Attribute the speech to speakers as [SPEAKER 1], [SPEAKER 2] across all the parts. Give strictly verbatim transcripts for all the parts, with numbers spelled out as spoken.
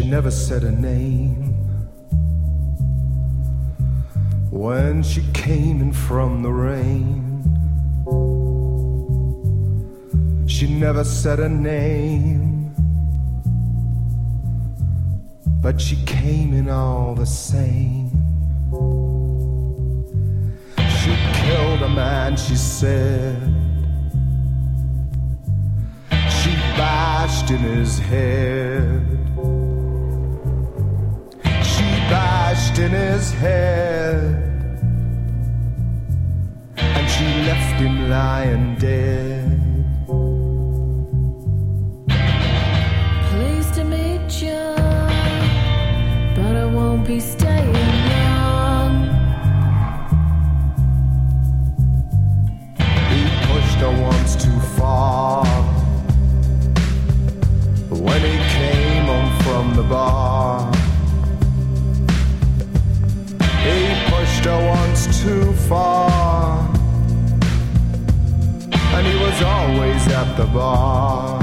[SPEAKER 1] never said a name. When she came in from the rain, she never said a name, but she came in all the same. She killed a man, she said. She bashed in his head. She bashed in his head. And she left him lying dead.
[SPEAKER 2] Pleased to meet you, but I won't be staying long.
[SPEAKER 1] He pushed her once too far when he came home from the bar. He pushed her once too far, and he was always at the bar.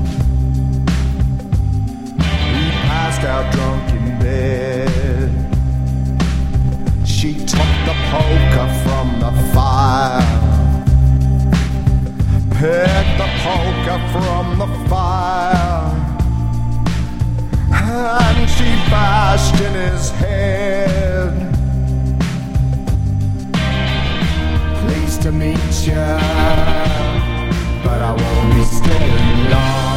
[SPEAKER 1] He passed out drunk in bed. She took the poker from the fire, picked the poker from the fire, and she bashed in his head. Pleased to meet ya, but I won't be staying long.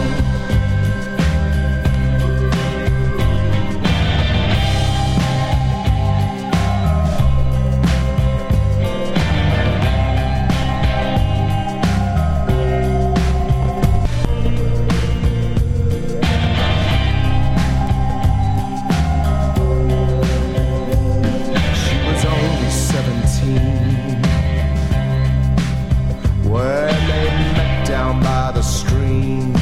[SPEAKER 1] She was only seventeen when they met down by the stream.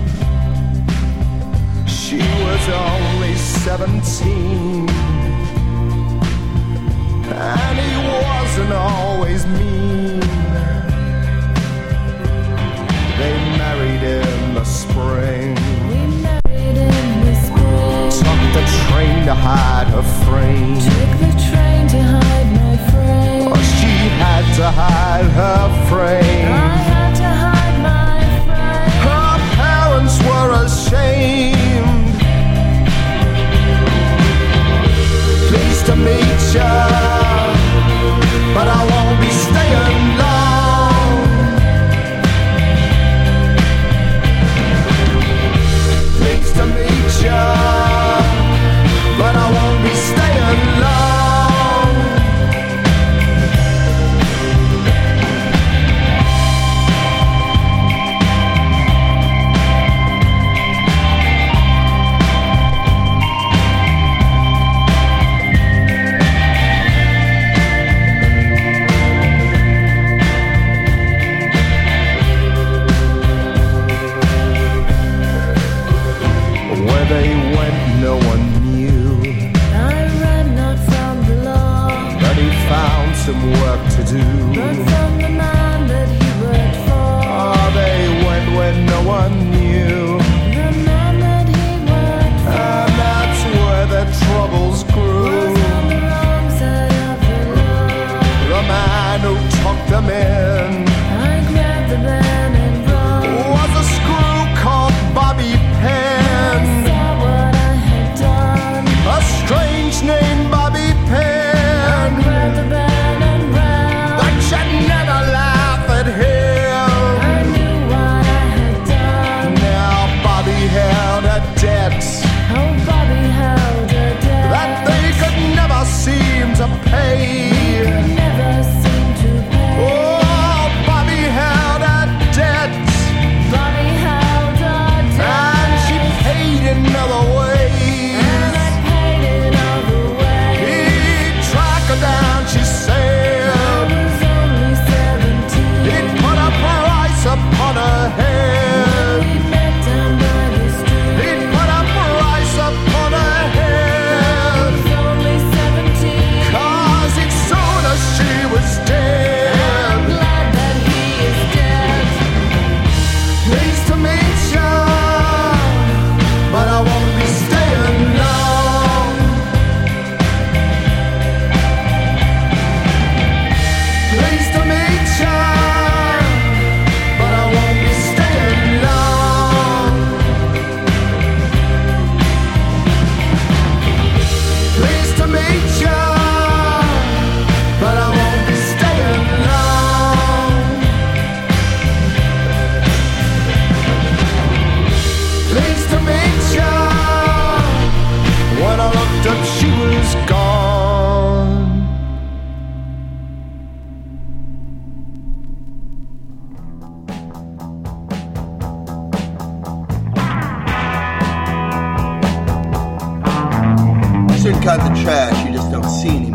[SPEAKER 1] She was only seventeen, and he wasn't always mean. They married in the spring.
[SPEAKER 2] We married in the spring.
[SPEAKER 1] Took the train to hide her frame.
[SPEAKER 2] Took the train to hide my frame.
[SPEAKER 1] Oh, she had to hide her frame.
[SPEAKER 2] I had to hide my frame.
[SPEAKER 1] Her parents were ashamed. Pleased to meet ya, but I won't be staying long. Pleased to meet ya, but I won't be staying long. Where they went, no one knew,
[SPEAKER 2] I ran not from the law,
[SPEAKER 1] but he found some work to do.
[SPEAKER 2] but from the man that he worked for.
[SPEAKER 1] Oh, they went where no one knew,
[SPEAKER 2] The man that he worked for
[SPEAKER 1] and that's where their troubles grew.
[SPEAKER 2] was on the wrong side of the law.
[SPEAKER 1] The man who took them in
[SPEAKER 2] I grabbed the man and run.
[SPEAKER 1] was a screw called Bobby
[SPEAKER 2] I
[SPEAKER 1] Penn.
[SPEAKER 2] saw what I had done.
[SPEAKER 1] A strange name, Bobby
[SPEAKER 2] I
[SPEAKER 1] Penn.
[SPEAKER 2] grabbed the man and ran.
[SPEAKER 1] But you never laugh at him.
[SPEAKER 2] I knew what I had done.
[SPEAKER 1] Now Bobby held a debt
[SPEAKER 2] Oh, Bobby held a debt
[SPEAKER 1] that they could never seem to pay.
[SPEAKER 2] could never seem to pay.
[SPEAKER 1] Oh,
[SPEAKER 3] of trash you just don't see anymore.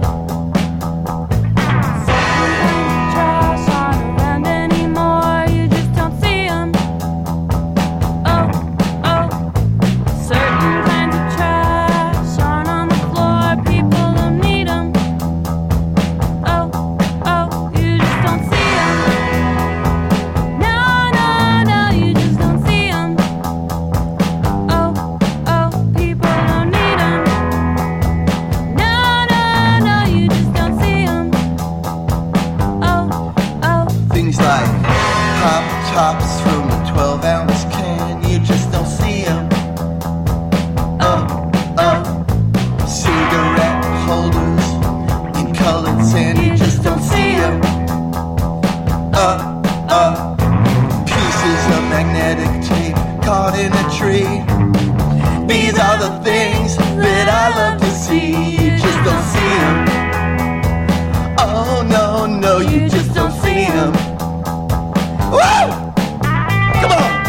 [SPEAKER 3] Tops from a twelve ounce can, you just don't see them. Uh, uh, cigarette holders in colored sand, you just don't see them. Uh, uh, pieces of magnetic tape caught in a tree. These are the things that I love to see, you just don't see them. Oh no, no, you just don't see them. Woo! Come on!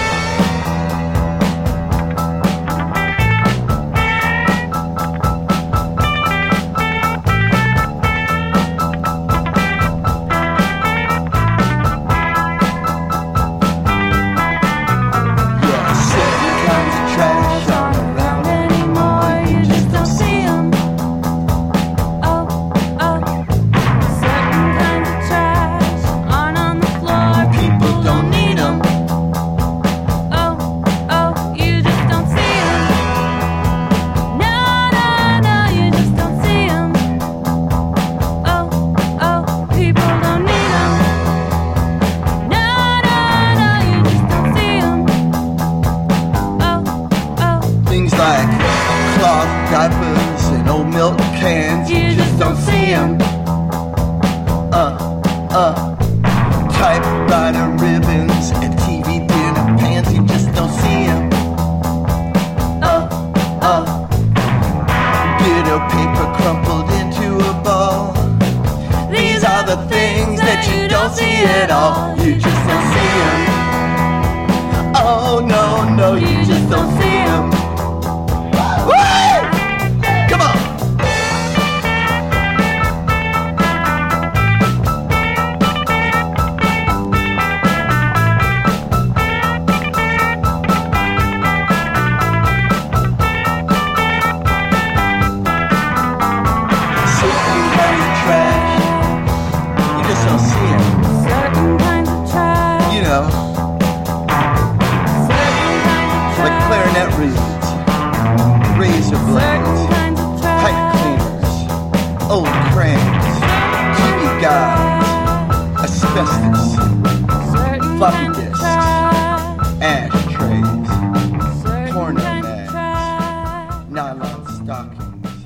[SPEAKER 3] Yeah, certain kinds of trash aren't around anymore, you just don't see them. Oh, oh, certain kinds of trash aren't on the floor, people don't need them. Oh, oh, you just don't see them. No, no, no, you just don't see them. Oh, oh, people don't need them. No, no, no, you just don't see them. Oh, oh, things like cloth diapers and old milk cans, you just don't see them. Uh, uh, typewriter ribbons and T V dinner pans, you just don't see them. Uh, uh, bitter paper crumpled into a ball. These are the things that you don't see at all, you just don't see them. Oh no, no, you just don't see them. Woo! Come on! Certain kinds of trash, you just don't see them. Certain kinds of trash, you know, certain kinds of trash, like clarinet reeds, razor blades, pipe cleaners, old cranes, T V guides, asbestos, floppy disks, ashtrays, porno mags, nylon stockings.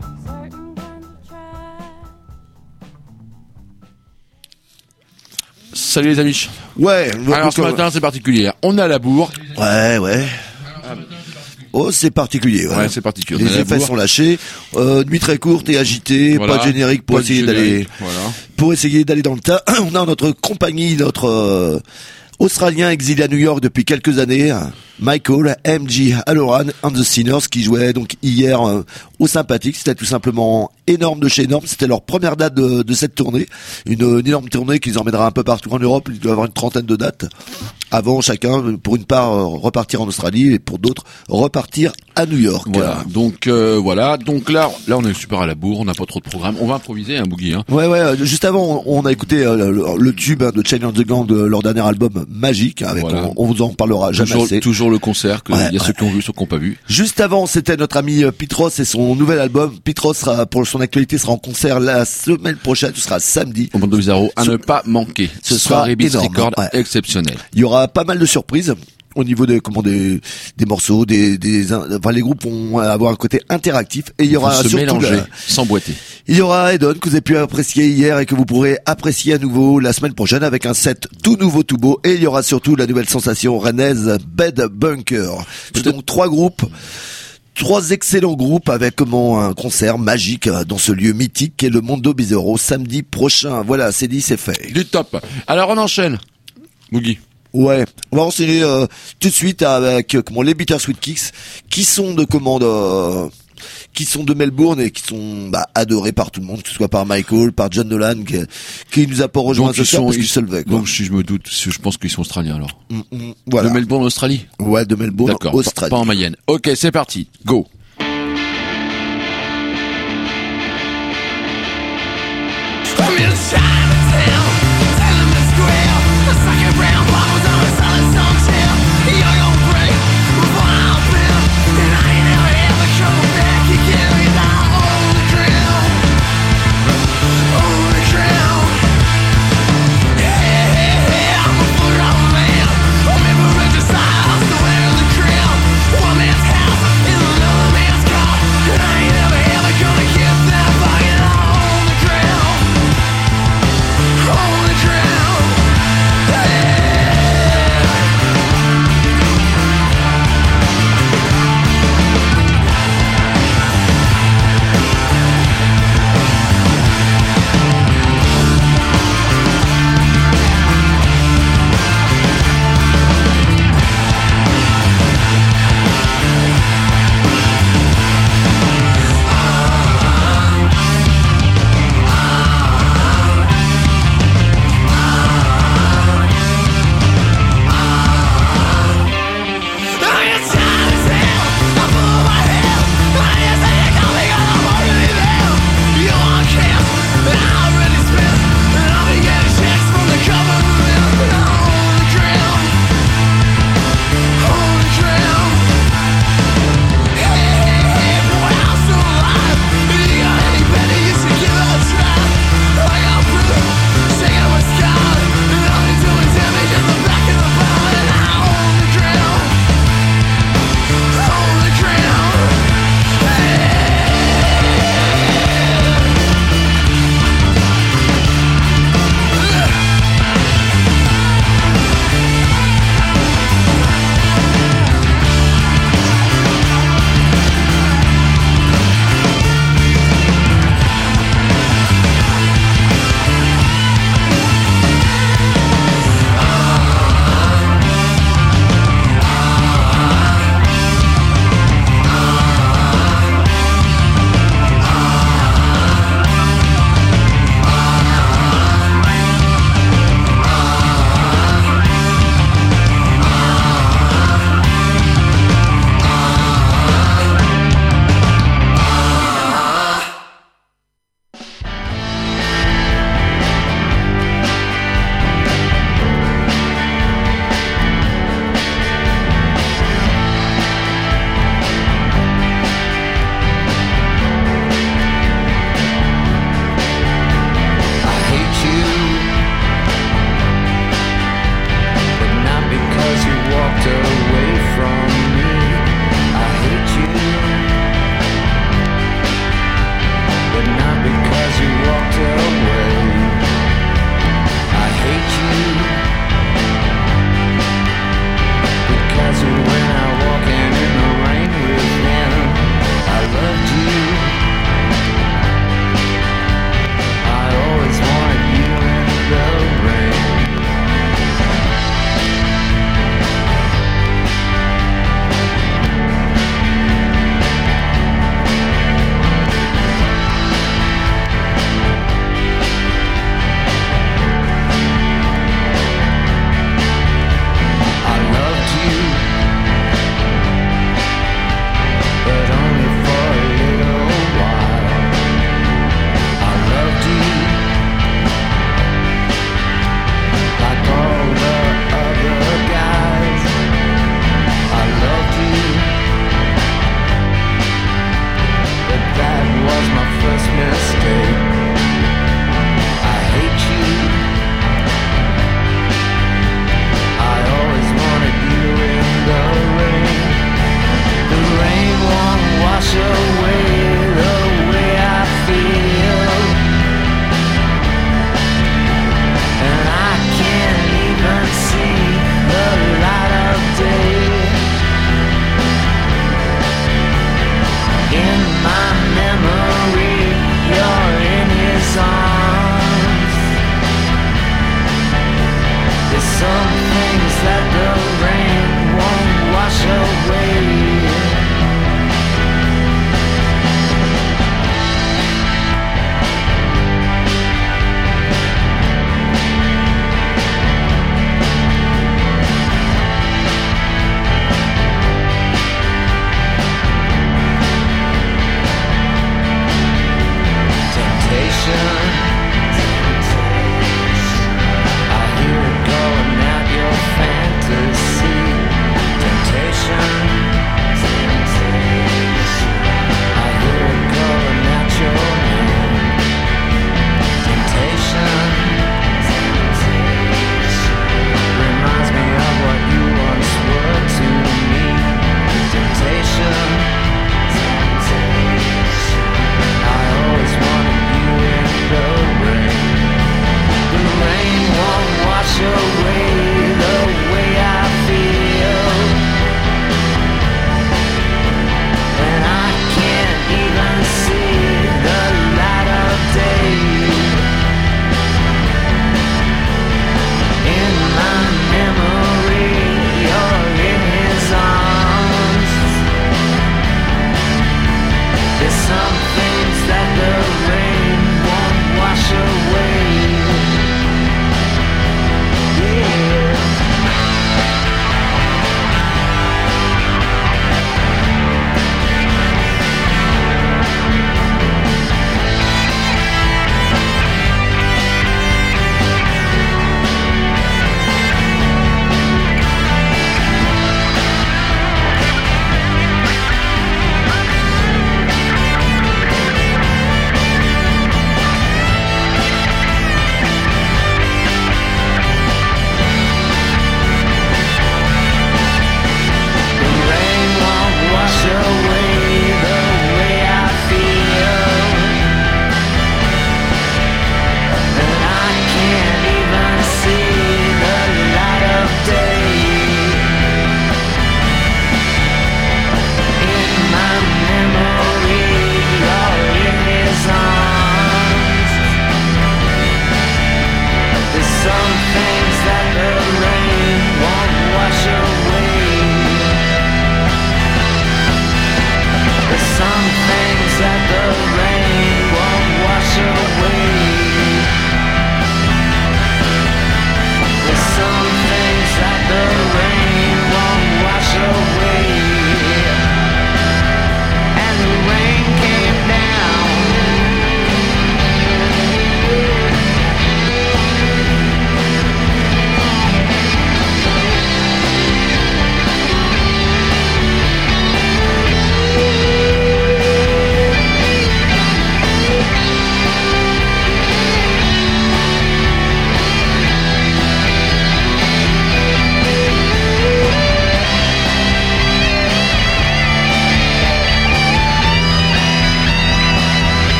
[SPEAKER 4] Salut les amis.
[SPEAKER 5] Ouais.
[SPEAKER 4] Alors ce matin c'est particulier. On est à la bourre.
[SPEAKER 5] Ouais, ouais. Oh, c'est particulier. Ouais,
[SPEAKER 4] ouais c'est particulier.
[SPEAKER 5] Les effets sont lâchés. Euh, nuit très courte et agitée. Voilà. Pas de générique pour pas essayer d'aller. Voilà. Pour essayer d'aller dans le tas. On a notre compagnie, notre euh, Australien exilé à New York depuis quelques années, Michael M G Halloran and the Sinners, qui jouait donc hier euh, au Sympathique. C'était tout simplement énorme de chez énorme. C'était leur première date de, de cette tournée, une, une énorme tournée qu'ils emmènera un peu partout en Europe. Il doit y avoir une trentaine de dates avant chacun, pour une part euh, repartir en Australie et pour d'autres repartir à New York.
[SPEAKER 4] Voilà. Donc euh, voilà. Donc là, là on est super à la bourre. On n'a pas trop de programme. On va improviser un boogie. Hein.
[SPEAKER 5] Ouais, ouais. Juste avant, on, on a écouté euh, le, le tube hein, de Chain of the Gang de leur dernier album Magique. Avec, voilà. on, on vous en parlera jamais
[SPEAKER 4] toujours,
[SPEAKER 5] assez.
[SPEAKER 4] Toujours le concert. Il ouais, y a ouais. ceux qui ont vu, ceux qui n'ont pas vu.
[SPEAKER 5] Juste avant, c'était notre ami Pete Ross et son nouvel album. Pete Ross sera, pour son actualité, sera en concert la semaine prochaine. Ce sera samedi.
[SPEAKER 4] Au Mondo Bizarro, à ce, ne pas manquer.
[SPEAKER 5] Ce sera énorme.
[SPEAKER 4] Record ouais. exceptionnel.
[SPEAKER 5] Il y aura pas mal de surprises. Au niveau des comment des des morceaux, des des enfin les groupes vont avoir un côté interactif et il y aura
[SPEAKER 4] se
[SPEAKER 5] surtout
[SPEAKER 4] mélanger,
[SPEAKER 5] la,
[SPEAKER 4] s'emboîter.
[SPEAKER 5] Il y aura Edon que vous avez pu apprécier hier et que vous pourrez apprécier à nouveau la semaine prochaine avec un set tout nouveau, tout beau, et il y aura surtout la nouvelle sensation rennaise Bed Bunker. C'est donc trois groupes. Trois excellents groupes avec comment un concert magique dans ce lieu mythique qu'est le Mondo Bizarro samedi prochain. Voilà, c'est dit, c'est fait.
[SPEAKER 4] Du top. Alors on enchaîne. Boogie.
[SPEAKER 5] Ouais, on va enchaîner euh, tout de suite avec euh, comment les Bittersweet Kicks qui sont de commande euh, qui sont de Melbourne et qui sont bah, adorés par tout le monde, que ce soit par Michael, par John Nolan, qui, qui nous a pas rejoint ce soir parce qu'ils se levaient.
[SPEAKER 4] Donc si je me doute, je pense qu'ils sont australiens alors.
[SPEAKER 5] Mm, mm, voilà.
[SPEAKER 4] De Melbourne, Australie.
[SPEAKER 5] Ouais, de Melbourne,
[SPEAKER 4] D'accord,
[SPEAKER 5] Australie.
[SPEAKER 4] Pas, pas en Mayenne. Ok, c'est parti. Go.
[SPEAKER 1] Ground.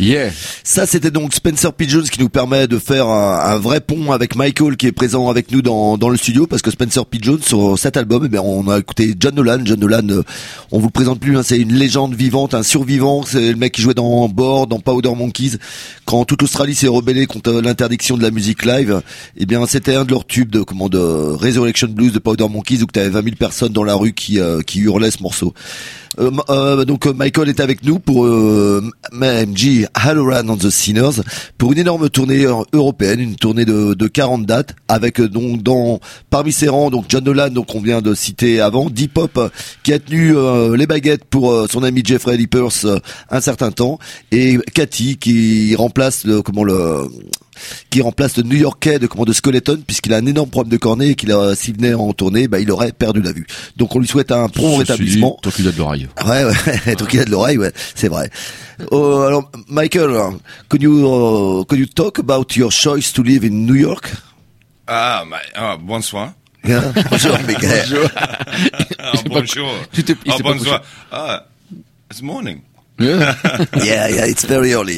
[SPEAKER 4] Yeah.
[SPEAKER 5] Ça, c'était donc Spencer P. Jones qui nous permet de faire un, un vrai pont avec Michael qui est présent avec nous dans, dans le studio, parce que Spencer P. Jones, sur cet album, eh bien, on a écouté John Nolan. John Nolan, euh, on vous le présente plus, hein, c'est une légende vivante, un survivant. C'est le mec qui jouait dans Bored, dans Powder Monkeys. Quand toute l'Australie s'est rebellée contre l'interdiction de la musique live, eh bien, c'était un de leurs tubes de, comment, de Resurrection Blues de Powder Monkeys, où tu avais vingt mille personnes dans la rue qui, euh, qui hurlaient ce morceau. Euh, euh, donc Michael est avec nous pour euh, M G Halloran and the Sinners pour une énorme tournée européenne, une tournée de, de quarante dates avec donc dans parmi ses rangs donc John Nolan, donc on vient de citer avant, Deep Pop qui a tenu euh, les baguettes pour euh, son ami Jeffrey Lippers euh, un certain temps, et Cathy qui remplace le, comment le qui remplace le New-Yorkais de, comment, de Skeleton, puisqu'il a un énorme problème de cornée et qu'il a, s'il venait en tournée, bah, il aurait perdu la vue. Donc on lui souhaite un prompt rétablissement.
[SPEAKER 4] Tant qu'il a de l'oreille.
[SPEAKER 5] Ouais, ouais, tant qu'il a de l'oreille, ouais, c'est vrai. Uh, alors, Michael, could you, uh, could you talk about your choice to live in New York?
[SPEAKER 6] Ah, uh, oh, bonsoir.
[SPEAKER 5] Yeah. Bonjour, Michael.
[SPEAKER 6] Bonjour. Oh, bonjour. Oh, bonsoir. Ah, it's morning.
[SPEAKER 5] Yeah. yeah, yeah, it's very early.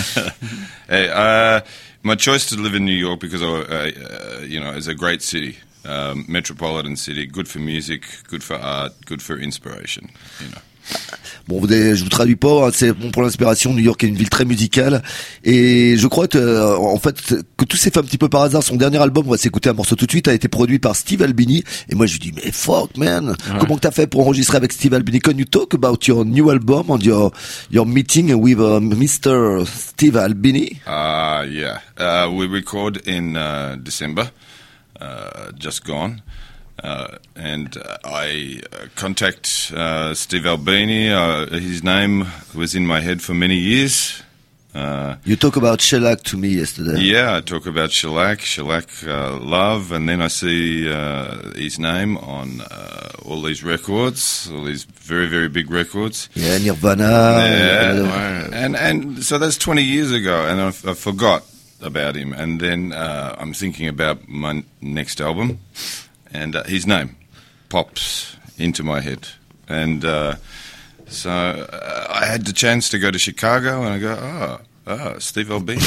[SPEAKER 6] Hey, uh, my choice to live in New York because, uh, uh, you know, it's a great city, um, metropolitan city, good for music, good for art, good for inspiration, you know.
[SPEAKER 5] Bon, je vous traduis pas, hein, c'est bon pour l'inspiration. New York est une ville très musicale, et je crois que, euh, en fait, que tout s'est fait un petit peu par hasard. Son dernier album, on va s'écouter un morceau tout de suite, a été produit par Steve Albini, et moi je lui dis, mais fuck man, ouais. Comment que t'as fait pour enregistrer avec Steve Albini? Can you talk about your new album and your your meeting with uh, Mister Steve Albini?
[SPEAKER 6] Ah, uh, yeah, uh, we record in uh, December, uh, just gone. Uh, and uh, I uh, contact uh, Steve Albini. Uh, his name was in my head for many years. Uh,
[SPEAKER 5] you talk about Shellac to me yesterday.
[SPEAKER 6] Yeah, I talk about Shellac, Shellac uh, Love, and then I see uh, his name on uh, all these records, all these very, very big records.
[SPEAKER 5] Yeah, Nirvana.
[SPEAKER 6] Yeah, and, and so that's twenty years ago, and I, I forgot about him. And then uh, I'm thinking about my next album. And uh, his name pops into my head. And uh, so uh, I had the chance to go to Chicago, and I go, oh, oh Steve Albini.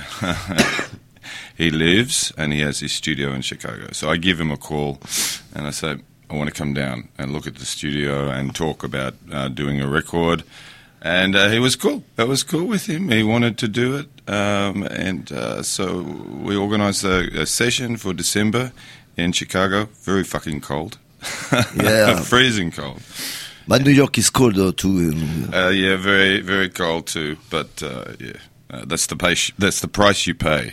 [SPEAKER 6] He lives, and he has his studio in Chicago. So I give him a call, and I say, I want to come down and look at the studio and talk about uh, doing a record. And uh, he was cool. That was cool with him. He wanted to do it. Um, and uh, so we organised a, a session for December in Chicago. Very fucking cold.
[SPEAKER 5] Yeah.
[SPEAKER 6] Freezing cold.
[SPEAKER 5] But New York is cold though too.
[SPEAKER 6] Uh, yeah, very, very cold too. But uh, yeah, uh, that's the pay. That's the price you pay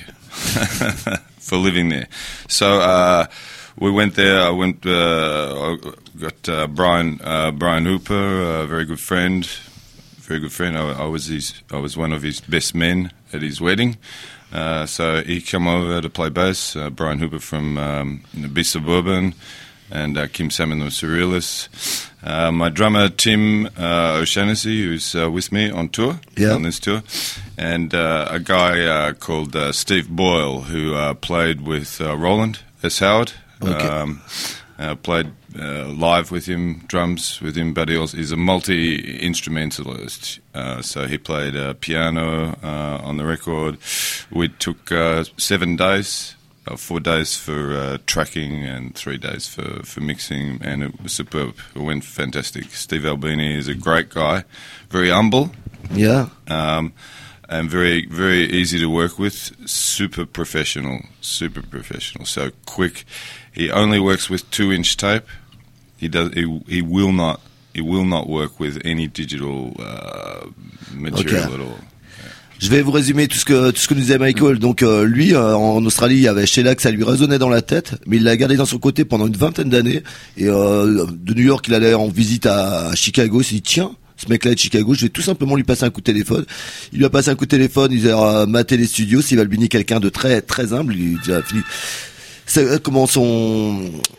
[SPEAKER 6] for living there. So uh, we went there. I went. Uh, I got uh, Brian. Uh, Brian Hooper, a very good friend. Very good friend. I, I was his. I was one of his best men at his wedding. Uh, so he came over to play bass. Uh, Brian Hooper from um, Be Suburban, and uh, Kim Salmon of Surrealists. Uh, my drummer Tim uh, O'Shaughnessy, who's uh, with me on tour,
[SPEAKER 5] yeah.
[SPEAKER 6] on this tour, and uh, a guy uh, called uh, Steve Boyle, who uh, played with uh, Roland S. Howard.
[SPEAKER 5] Okay.
[SPEAKER 6] Um, uh, played uh, live with him, drums with him, but he also, he's a multi-instrumentalist. Uh, so he played uh, piano uh, on the record. We took uh, seven days, uh, four days for uh, tracking and three days for, for mixing, and it was superb. It went fantastic. Steve Albini is a great guy, very humble.
[SPEAKER 5] Yeah.
[SPEAKER 6] Um, and very, very easy to work with, super professional, super professional, so quick. He only works with two-inch tape. He does. He, he will not. He will not work with any digital uh, material
[SPEAKER 5] okay.
[SPEAKER 6] at all.
[SPEAKER 5] Je vais vous résumer tout ce que tout ce que nous disait Michael. Donc euh, lui, euh, en Australie, il y avait Shellac, ça lui résonnait dans la tête, mais il l'a gardé dans son côté pendant une vingtaine d'années. Et euh, de New York, il allait en visite à, à Chicago. Il s'est dit tiens, ce mec-là est de Chicago, je vais tout simplement lui passer un coup de téléphone. Il lui a passé un coup de téléphone, il a maté les studios. Steve Albini, quelqu'un de très très humble, il a fini. C'est comment son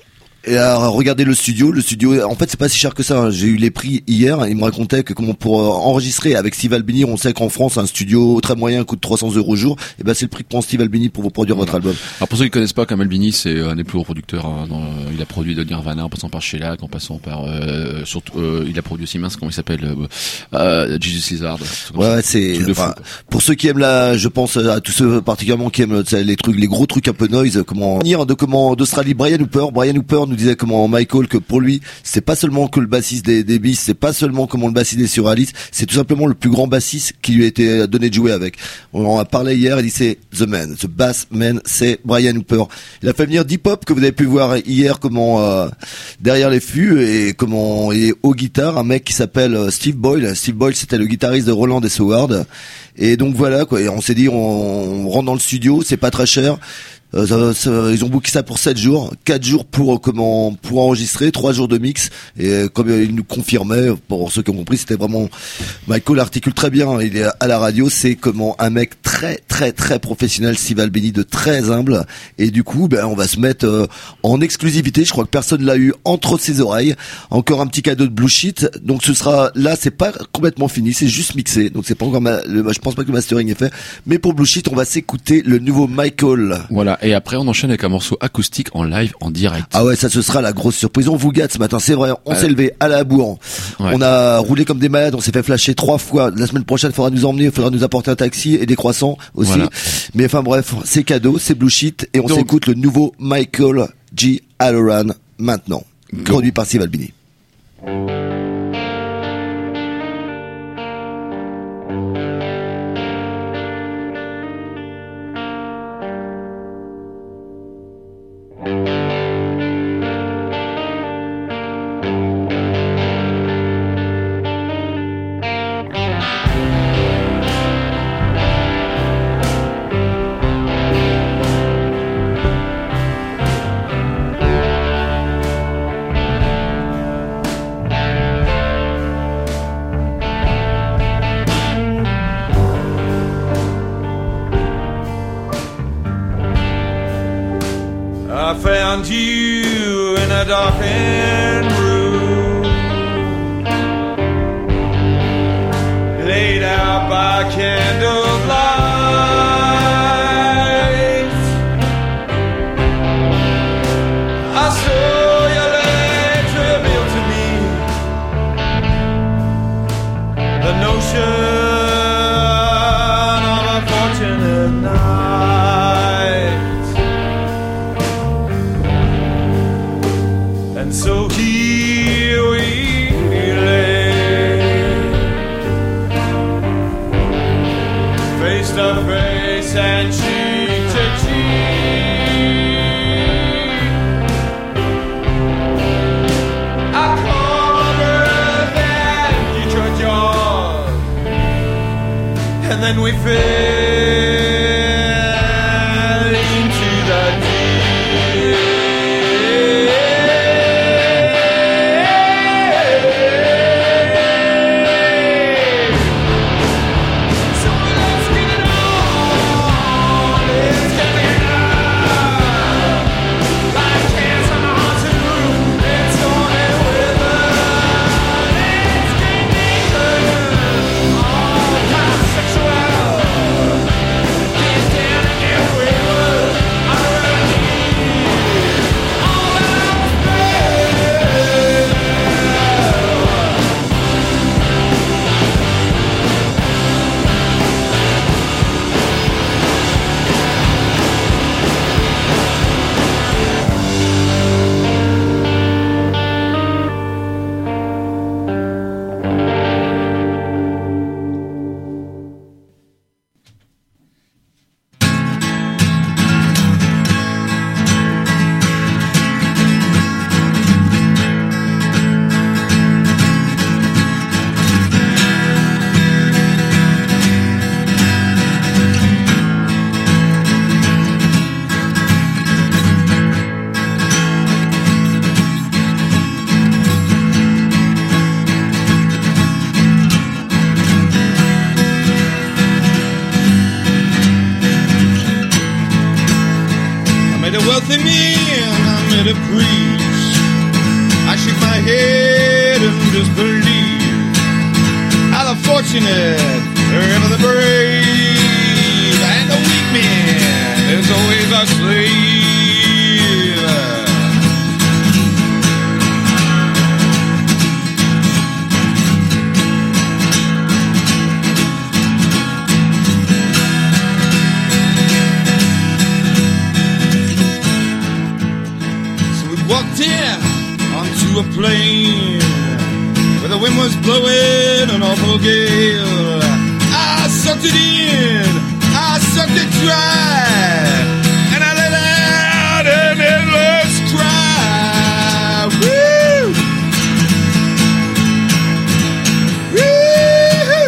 [SPEAKER 5] Et à regarder le studio, le studio, en fait, c'est pas si cher que ça. Hein. J'ai eu les prix hier. Il me racontait que comment pour enregistrer avec Steve Albini, on sait qu'en France, un studio très moyen coûte trois cents euros au jour. Et ben, c'est le prix que prend Steve Albini pour vous produire votre album.
[SPEAKER 4] Alors pour ceux qui connaissent pas, comme Albini, c'est un des plus gros producteurs. Hein, dans, il a produit de Nirvana, en passant par Shellac, en passant par, euh, surtout, euh, il a produit aussi mince, comment il s'appelle, euh, euh, Jesus Lizard.
[SPEAKER 5] Ouais, ouais, c'est. Enfin, pour ceux qui aiment la, je pense à tous ceux particulièrement qui aiment les trucs, les gros trucs un peu noise. Comment dire de comment d'Australie, Brian Hooper. Brian Hooper nous disait comment Michael que pour lui c'est pas seulement que le bassiste des, des Beasts, c'est pas seulement comment le bassiste des Surrealistes, c'est tout simplement le plus grand bassiste qui lui a été donné de jouer avec. On en a parlé hier, il dit c'est the man, the bass man, c'est Brian Hooper. Il a fait venir Deep Pop que vous avez pu voir hier comment euh, derrière les fûts et comment et aux guitares un mec qui s'appelle Steve Boyle. Steve Boyle c'était le guitariste de Roland et Howard. Et donc voilà quoi, et on s'est dit on, on rentre dans le studio, c'est pas très cher. Euh, ça, ça, ils ont booké ça pour sept jours, quatre jours pour euh, comment pour enregistrer, trois jours de mix. Et euh, comme euh, ils nous confirmaient, pour ceux qui ont compris, c'était vraiment Michael articule très bien. Il est à la radio, c'est comment un mec très très très professionnel, Steve Albini, de très humble. Et du coup, ben on va se mettre euh, en exclusivité. Je crois que personne l'a eu entre ses oreilles. Encore un petit cadeau de Blue Sheet. Donc ce sera là, c'est pas complètement fini, c'est juste mixé. Donc c'est pas encore, ma, le, je pense pas que le mastering est fait. Mais pour Blue Sheet, on va s'écouter le nouveau Michael.
[SPEAKER 4] Voilà. Et après, on enchaîne avec un morceau acoustique en live, en direct.
[SPEAKER 5] Ah ouais, ça ce sera la grosse surprise. On vous gâte ce matin, c'est vrai. On euh... s'est levé à la bourre. Ouais. On a roulé comme des malades. On s'est fait flasher trois fois. La semaine prochaine, il faudra nous emmener, il faudra nous apporter un taxi et des croissants aussi. Voilà. Mais enfin bref, c'est cadeau, c'est Blue Sheet et on Donc... s'écoute le nouveau Michael G. Halloran maintenant, Go. Produit par Steve Albini.
[SPEAKER 7] I found you in a darkened room, laid out by candlelight. I saw your legs reveal to me the notion of a fortunate night. And so here we lay, face to face and cheek to cheek. I covered that future jaws, and then we fell into the deep. Wealthy man, I met a priest. shake my head and just believe how the fortunate and the brave and the weak man is always a slave. Walked in onto a plane where the wind was blowing an awful gale. I sucked it in, I sucked it dry, and I let out an endless cry. Woo! Woo!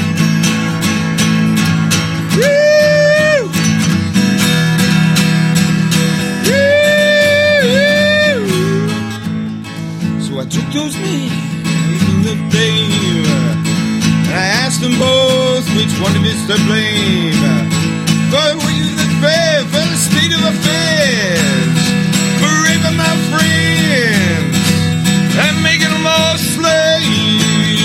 [SPEAKER 7] Woo! I took those men in the flame, and I asked them both which one of is to blame. For we that pay for the state of affairs, for raping my friends and making them all slaves.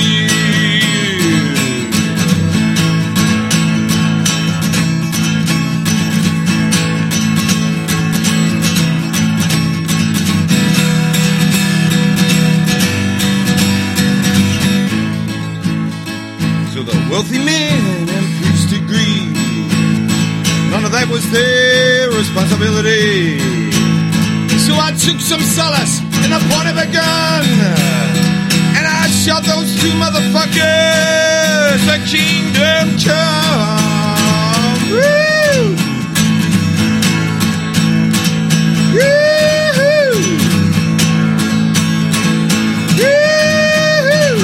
[SPEAKER 7] Wealthy men and priests agree, none of that was their responsibility. So I took some solace in the point of a gun, and I shot those two motherfuckers. The kingdom come. Woo! Woo! Woo!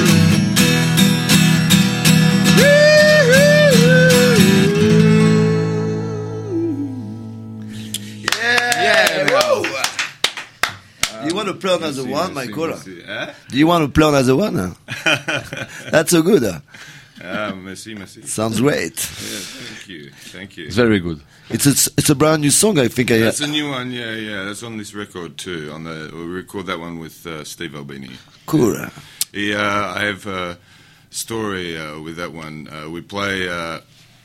[SPEAKER 5] Do you want to play another one, Michael? Do you want to play another one? That's so good.
[SPEAKER 6] Ah, merci, merci.
[SPEAKER 5] Sounds great.
[SPEAKER 6] Yeah, thank you, thank you.
[SPEAKER 4] It's very good.
[SPEAKER 5] It's a, it's a brand new song, I think. I,
[SPEAKER 6] That's a new one, yeah, yeah. That's on this record too. On the we record that one with uh, Steve Albini.
[SPEAKER 5] Cool.
[SPEAKER 6] Yeah, I have a story uh, with that one. Uh, we play, uh,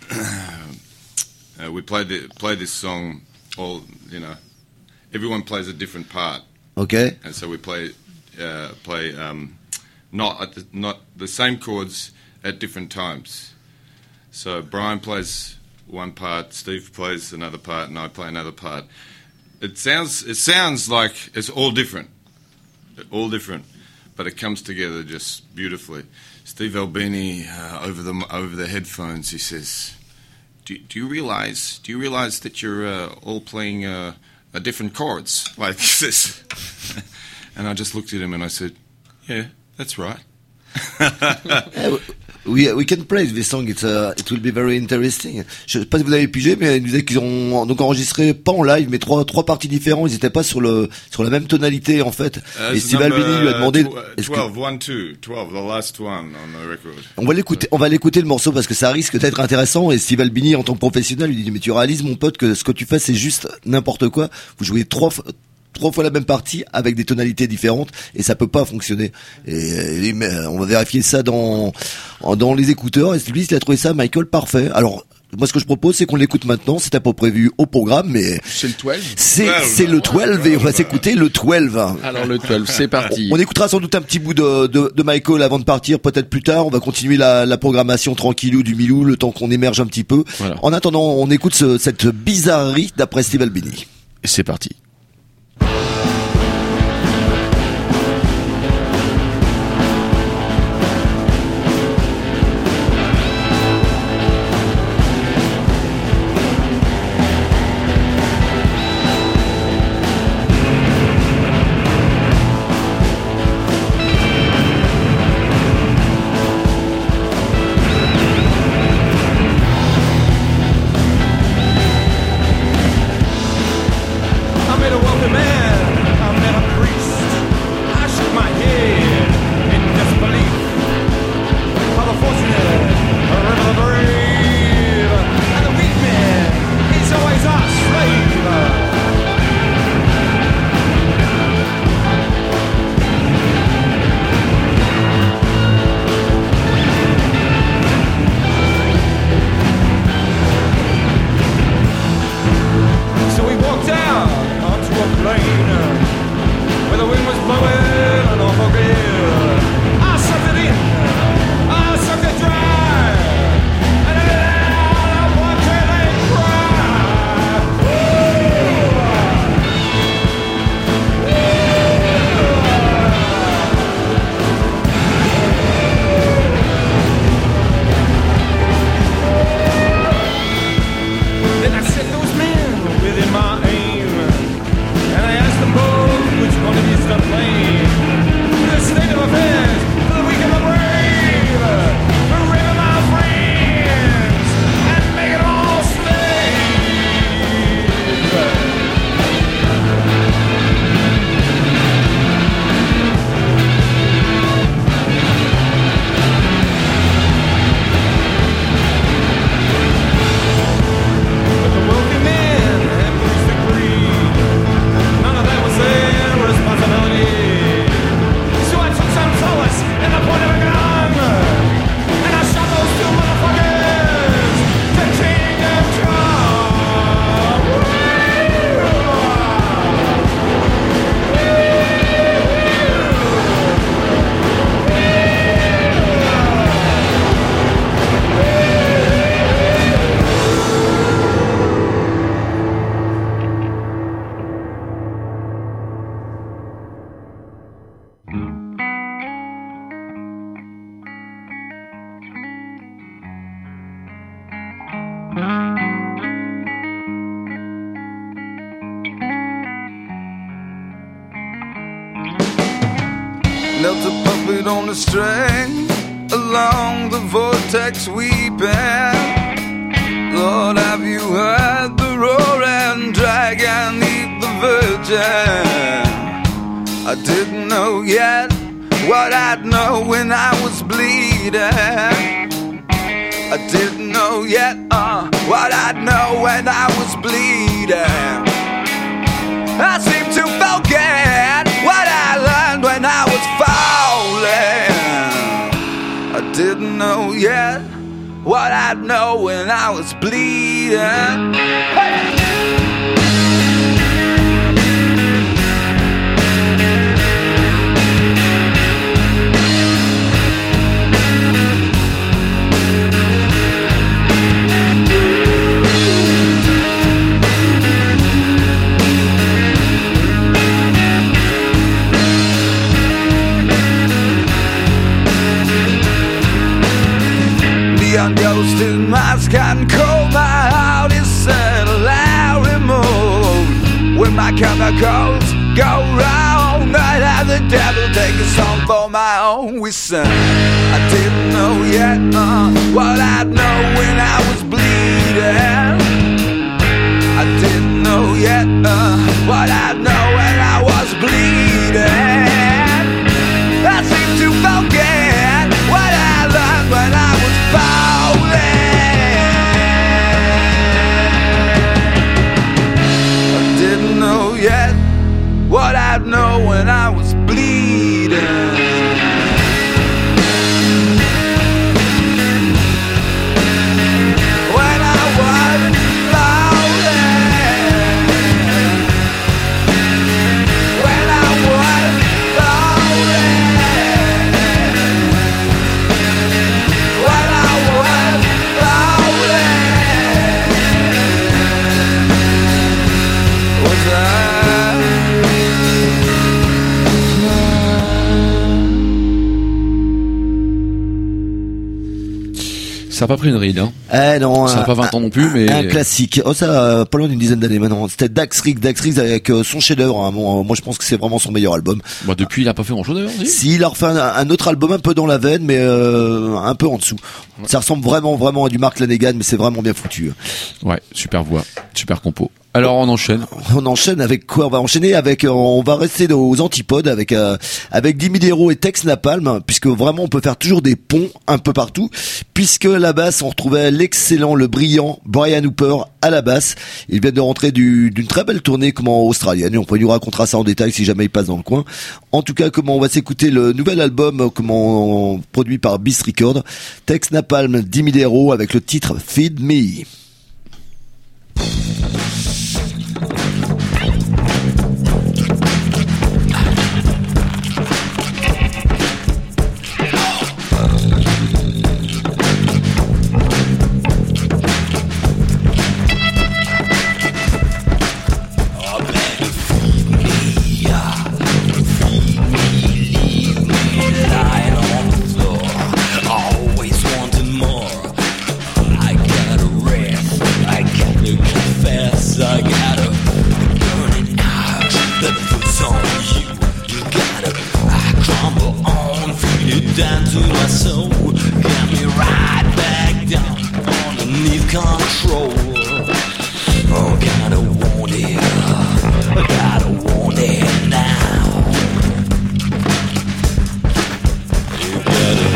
[SPEAKER 6] uh, we play the, play this song. All you know, everyone plays a different part.
[SPEAKER 5] Okay.
[SPEAKER 6] And so we play, uh, play um, not at the, not the same chords at different times. So Brian plays one part, Steve plays another part, and I play another part. It sounds it sounds like it's all different, all different, but it comes together just beautifully. Steve Albini uh, over the over the headphones, he says, "Do, do you realize? Do you realize that you're uh, all playing uh, a different chords like this?" And I just looked at him and I said, "Yeah, that's right."
[SPEAKER 5] Yeah, we, we can play this song, it's, uh, it will be very interesting. Je sais pas si vous avez pigé, mais ils disaient qu'ils ont donc enregistré, pas en live, mais trois, trois parties différentes, ils étaient pas sur le, sur la même tonalité, en fait.
[SPEAKER 6] Uh,
[SPEAKER 5] et Steve Albini lui a demandé,
[SPEAKER 6] twelve, one, two, twelve, the last one on the record.
[SPEAKER 5] On va l'écouter, on va l'écouter le morceau parce que ça risque d'être intéressant, et Steve Albini, en tant que professionnel, lui dit, mais tu réalises, mon pote, que ce que tu fais, c'est juste n'importe quoi. Vous jouez trois fois, trois fois la même partie avec des tonalités différentes et ça peut pas fonctionner. Et, et on va vérifier ça dans dans les écouteurs. Et lui, il a trouvé ça, Michael, parfait. Alors moi, ce que je propose, c'est qu'on l'écoute maintenant. C'était pas prévu au programme, mais
[SPEAKER 4] c'est le douze.
[SPEAKER 5] C'est c'est le douze et on va s'écouter le douze.
[SPEAKER 4] Alors le douze, c'est parti.
[SPEAKER 5] On, on écoutera sans doute un petit bout de, de de Michael avant de partir, peut-être plus tard. On va continuer la, la programmation tranquillou du Milou, le temps qu'on émerge un petit peu. Voilà. En attendant, on écoute ce, cette bizarrerie d'après Steve Albini.
[SPEAKER 4] Et c'est parti.
[SPEAKER 7] I'm
[SPEAKER 8] felt a puppet on a string along the vortex weeping. Lord, have you heard the roaring dragon eat the virgin? I didn't know yet what I'd know when I was bleeding. I didn't know yet uh, what I'd know when I was bleeding. I seem to forget what I learned when I was falling. I didn't know yet what I'd know when I was bleeding. Hey! Neon ghost in mask and cold, my heart is set loud removed. When my chemicals go wrong, I'd have the devil take a song for my own whistle. I didn't know yet uh, what I'd know when I was bleeding. I didn't know yet uh, what I'd know when I was bleeding. I seem to forget what I learned when I was falling. I didn't know yet what I'd know when I was bleeding. When I was falling. When I was falling. When I was falling. Was I?
[SPEAKER 4] Ça a pas pris une ride, hein.
[SPEAKER 5] Eh non.
[SPEAKER 4] Ça n'a
[SPEAKER 5] un-
[SPEAKER 4] pas vingt ans non plus, mais.
[SPEAKER 5] Un classique. Oh, ça, euh, pas loin d'une dizaine d'années maintenant. C'était Dax Riggs, Dax Riggs avec euh, son chef-d'œuvre. Hein. Bon, euh, moi, je pense que c'est vraiment son meilleur album.
[SPEAKER 4] Bah, depuis, il a pas fait grand chose d'ailleurs, si.
[SPEAKER 5] S'il a refait un, un autre album un peu dans la veine, mais euh, un peu en dessous. Ça ressemble vraiment, vraiment à du Mark Lanegan, mais c'est vraiment bien foutu.
[SPEAKER 4] Ouais, super voix, super compo. Alors, on enchaîne.
[SPEAKER 5] On enchaîne avec quoi? On va enchaîner avec, euh, on va rester aux antipodes avec euh, avec Dimmu Borgir et Tex Napalm, puisque vraiment on peut faire toujours des ponts un peu partout. Puisque à la basse, on retrouvait l'excellent, le brillant Brian Hooper à la basse. Il vient de rentrer du, d'une très belle tournée comment australienne. Et on peut nous racontera ça en détail si jamais il passe dans le coin. En tout cas, comment on va s'écouter le nouvel album, comment produit par Beast Records. Tex Napalm, Dimmu Borgir avec le titre Feed Me.
[SPEAKER 9] Always wanting more. I gotta rest. I gotta confess. I gotta burn it out. The foot's on you. You gotta. I crumble on, feed it down to my soul. Get me right back down underneath control. Oh, gotta want it. I gotta want it now. You gotta.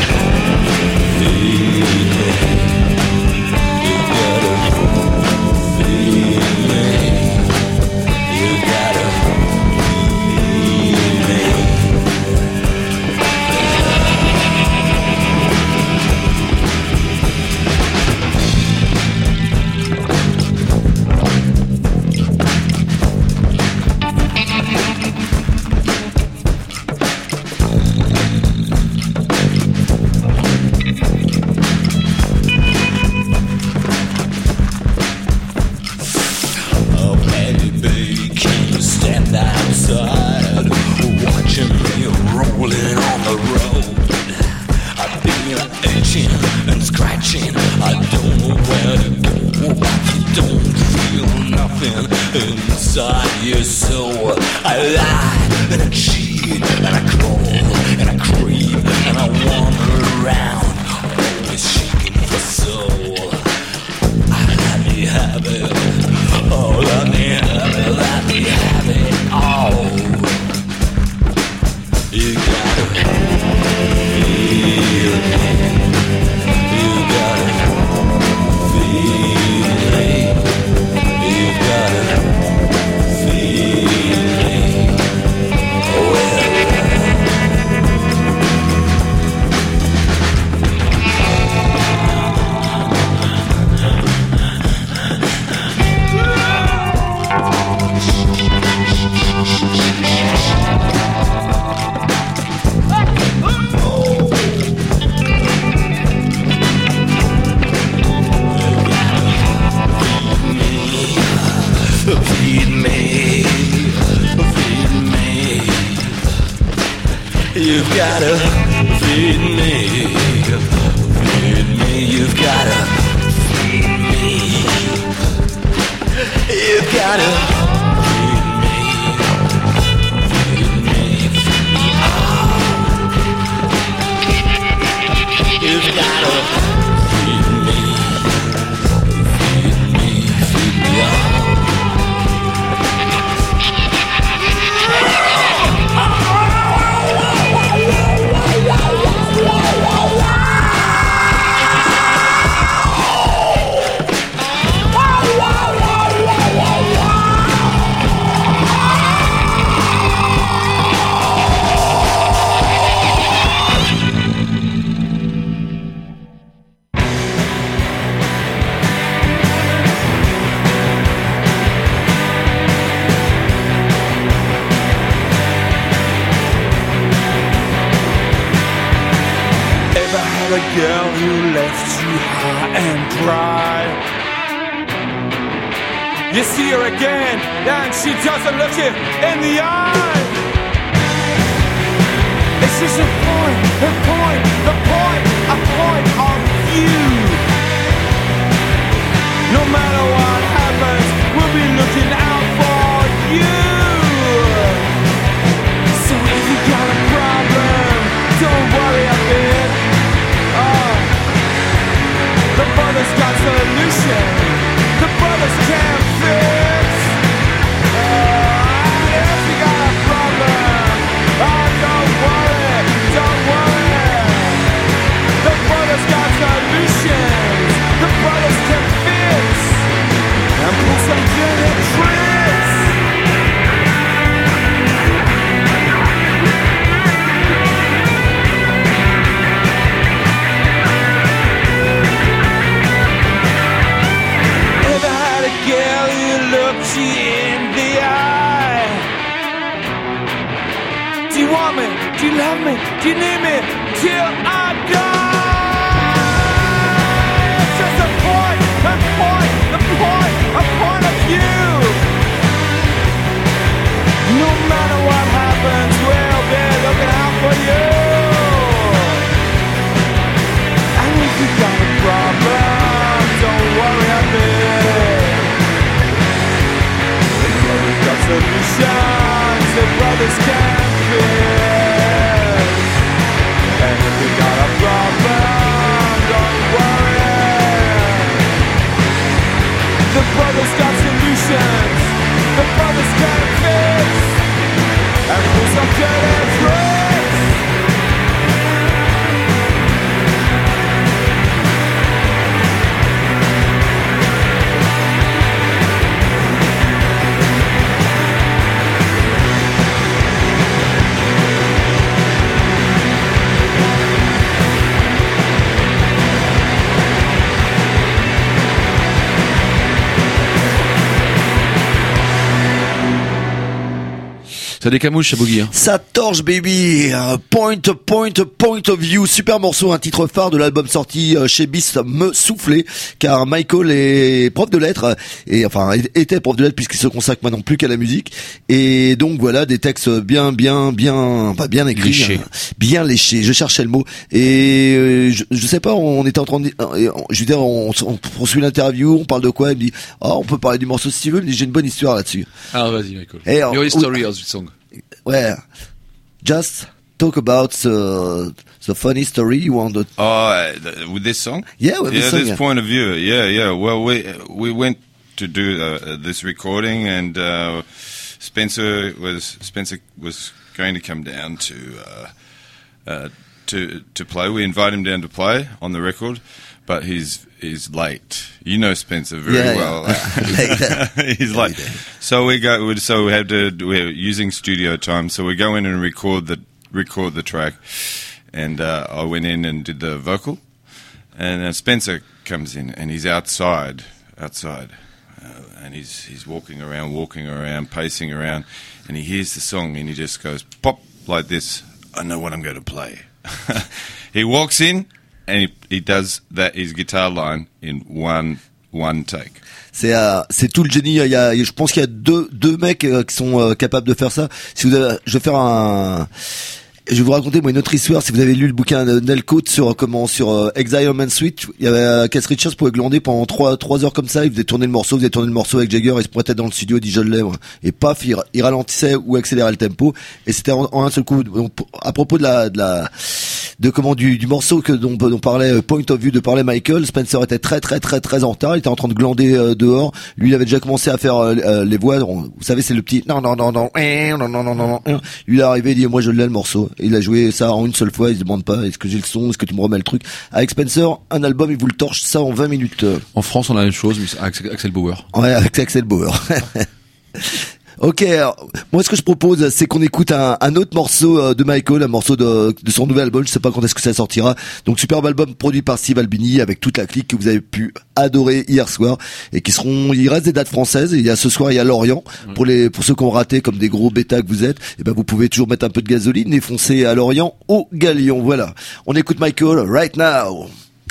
[SPEAKER 9] Oh baby, baby, can you stand outside, watching me rolling on the road? I've been itching and scratching, I don't know where to go, but you don't feel nothing inside your soul. I lie and I cheat feed, and I crawl, and I creep, and I wander around, always seeking for soul. I let me have it, oh let me have it, let me have it all. You gotta feel it, you gotta feel it, you gotta feel it, well. Feed me, feed me. You've gotta feed me, feed me. You've gotta feed me. You've gotta feed me, feed me, feed me. You've gotta feed me, feed me, feed me all.
[SPEAKER 8] A girl who left you high and dry. You see her again, and she doesn't look you in the eye. It's just a point, a point, the point, a point of view. No matter what happens, we'll be looking out for you. So if you got a problem, don't worry a bit. The brothers got solution. The brothers can't fix. Uh, if you got a problem, oh, don't worry, don't worry. The brothers got solutions. The brothers can fix and pull some dirty tricks. Girl, you looked you in the eye. Do you want me? Do you love me? Do you need me till I die? It's just a point, a point, a point, a point of view. No matter what happens, we'll be looking out for you. And if you got a problem, don't worry a bit. Got solutions the brothers can fix. And if you got a problem, don't worry. The brothers got solutions the brothers can fix. And pull some dirty tricks.
[SPEAKER 4] Ça décamouche, ça boogie. Hein.
[SPEAKER 5] Ça torche, baby. Point, point, point of view. Super morceau, un titre phare de l'album sorti chez Beast, Me Souffler. Car Michael est prof de lettres, et enfin, était prof de lettres puisqu'il se consacre maintenant plus qu'à la musique. Et donc voilà, des textes bien, bien, bien, pas bien écrits.
[SPEAKER 4] Léchés.
[SPEAKER 5] Hein, bien léchés. Je cherchais le mot. Et euh, je, je sais pas, on était en train de, je veux dire, on, on poursuit l'interview, on parle de quoi? Il me dit, oh, on peut parler du morceau si tu veux. Il me dit, j'ai une bonne histoire là-dessus.
[SPEAKER 4] Ah, vas-y, Michael.
[SPEAKER 5] Et
[SPEAKER 4] Your history of the song.
[SPEAKER 5] Ouais. just talk about the the funny story you want to.
[SPEAKER 6] Oh, uh, th- with this song?
[SPEAKER 5] Yeah, with
[SPEAKER 6] yeah,
[SPEAKER 5] this song,
[SPEAKER 6] this
[SPEAKER 5] yeah.
[SPEAKER 6] point of view. Yeah, yeah. Well, we we went to do uh, this recording, and uh, Spencer was Spencer was going to come down to uh, uh, to to play. We invite him down to play on the record, but he's he's late. You know Spencer very
[SPEAKER 5] yeah,
[SPEAKER 6] well.
[SPEAKER 5] Yeah.
[SPEAKER 6] He's late. So we go. So we have to. We're using studio time. So we go in and record the record the track. And uh, I went in and did the vocal, and uh, Spencer comes in, and he's outside, outside, uh, and he's he's walking around, walking around, pacing around, and he hears the song, and he just goes pop like this. I know what I'm going to play. He walks in, and he, he does that his guitar line in one one take.
[SPEAKER 5] C'est euh, c'est tout le génie. Il y a, je pense qu'il y a deux deux mecs euh, qui sont euh, capables de faire ça. Si vous avez, je vais faire un. Je vais vous raconter moi une autre histoire. Si vous avez lu le bouquin de Nell Coates sur comment sur euh, Exile Man Suite, il y avait euh, Keith Richards pouvait glander pendant trois trois heures comme ça. Il faisait tourner le morceau, il faisait tourner le morceau avec Jagger. Il se pointait dans le studio, il dit je l'ai. Ouais. Et paf, il, il ralentissait ou accélérait le tempo. Et c'était en, en un seul coup. Donc, à propos de la de la de comment du, du morceau que dont, dont parlait Point of View de parlait Michael, Spencer était très très très très en retard. Il était en train de glander euh, dehors. Lui, il avait déjà commencé à faire euh, les voix. Vous savez, c'est le petit non non non non non non non non non. Lui, il est arrivé, il dit moi je l'ai le morceau. Il a joué ça en une seule fois. Il se demande pas est-ce que j'ai le son, est-ce que tu me remets le truc. Avec Spencer, un album, il vous le torche ça en vingt minutes.
[SPEAKER 4] En France, on a la même chose, mais c'est avec Axel Bauer.
[SPEAKER 5] Ouais, avec Axel Bauer. Ok, alors, moi ce que je propose, c'est qu'on écoute un, un autre morceau de Michael, un morceau de, de son nouvel album. Je sais pas quand est-ce que ça sortira. Donc superbe album produit par Steve Albini avec toute la clique que vous avez pu adorer hier soir et qui seront. Il reste des dates françaises. Il y a ce soir, il y a Lorient pour les pour ceux qui ont raté comme des gros bêtas que vous êtes. Et ben vous pouvez toujours mettre un peu de gasoline et foncer à Lorient au Galion. Voilà. On écoute Michael right now.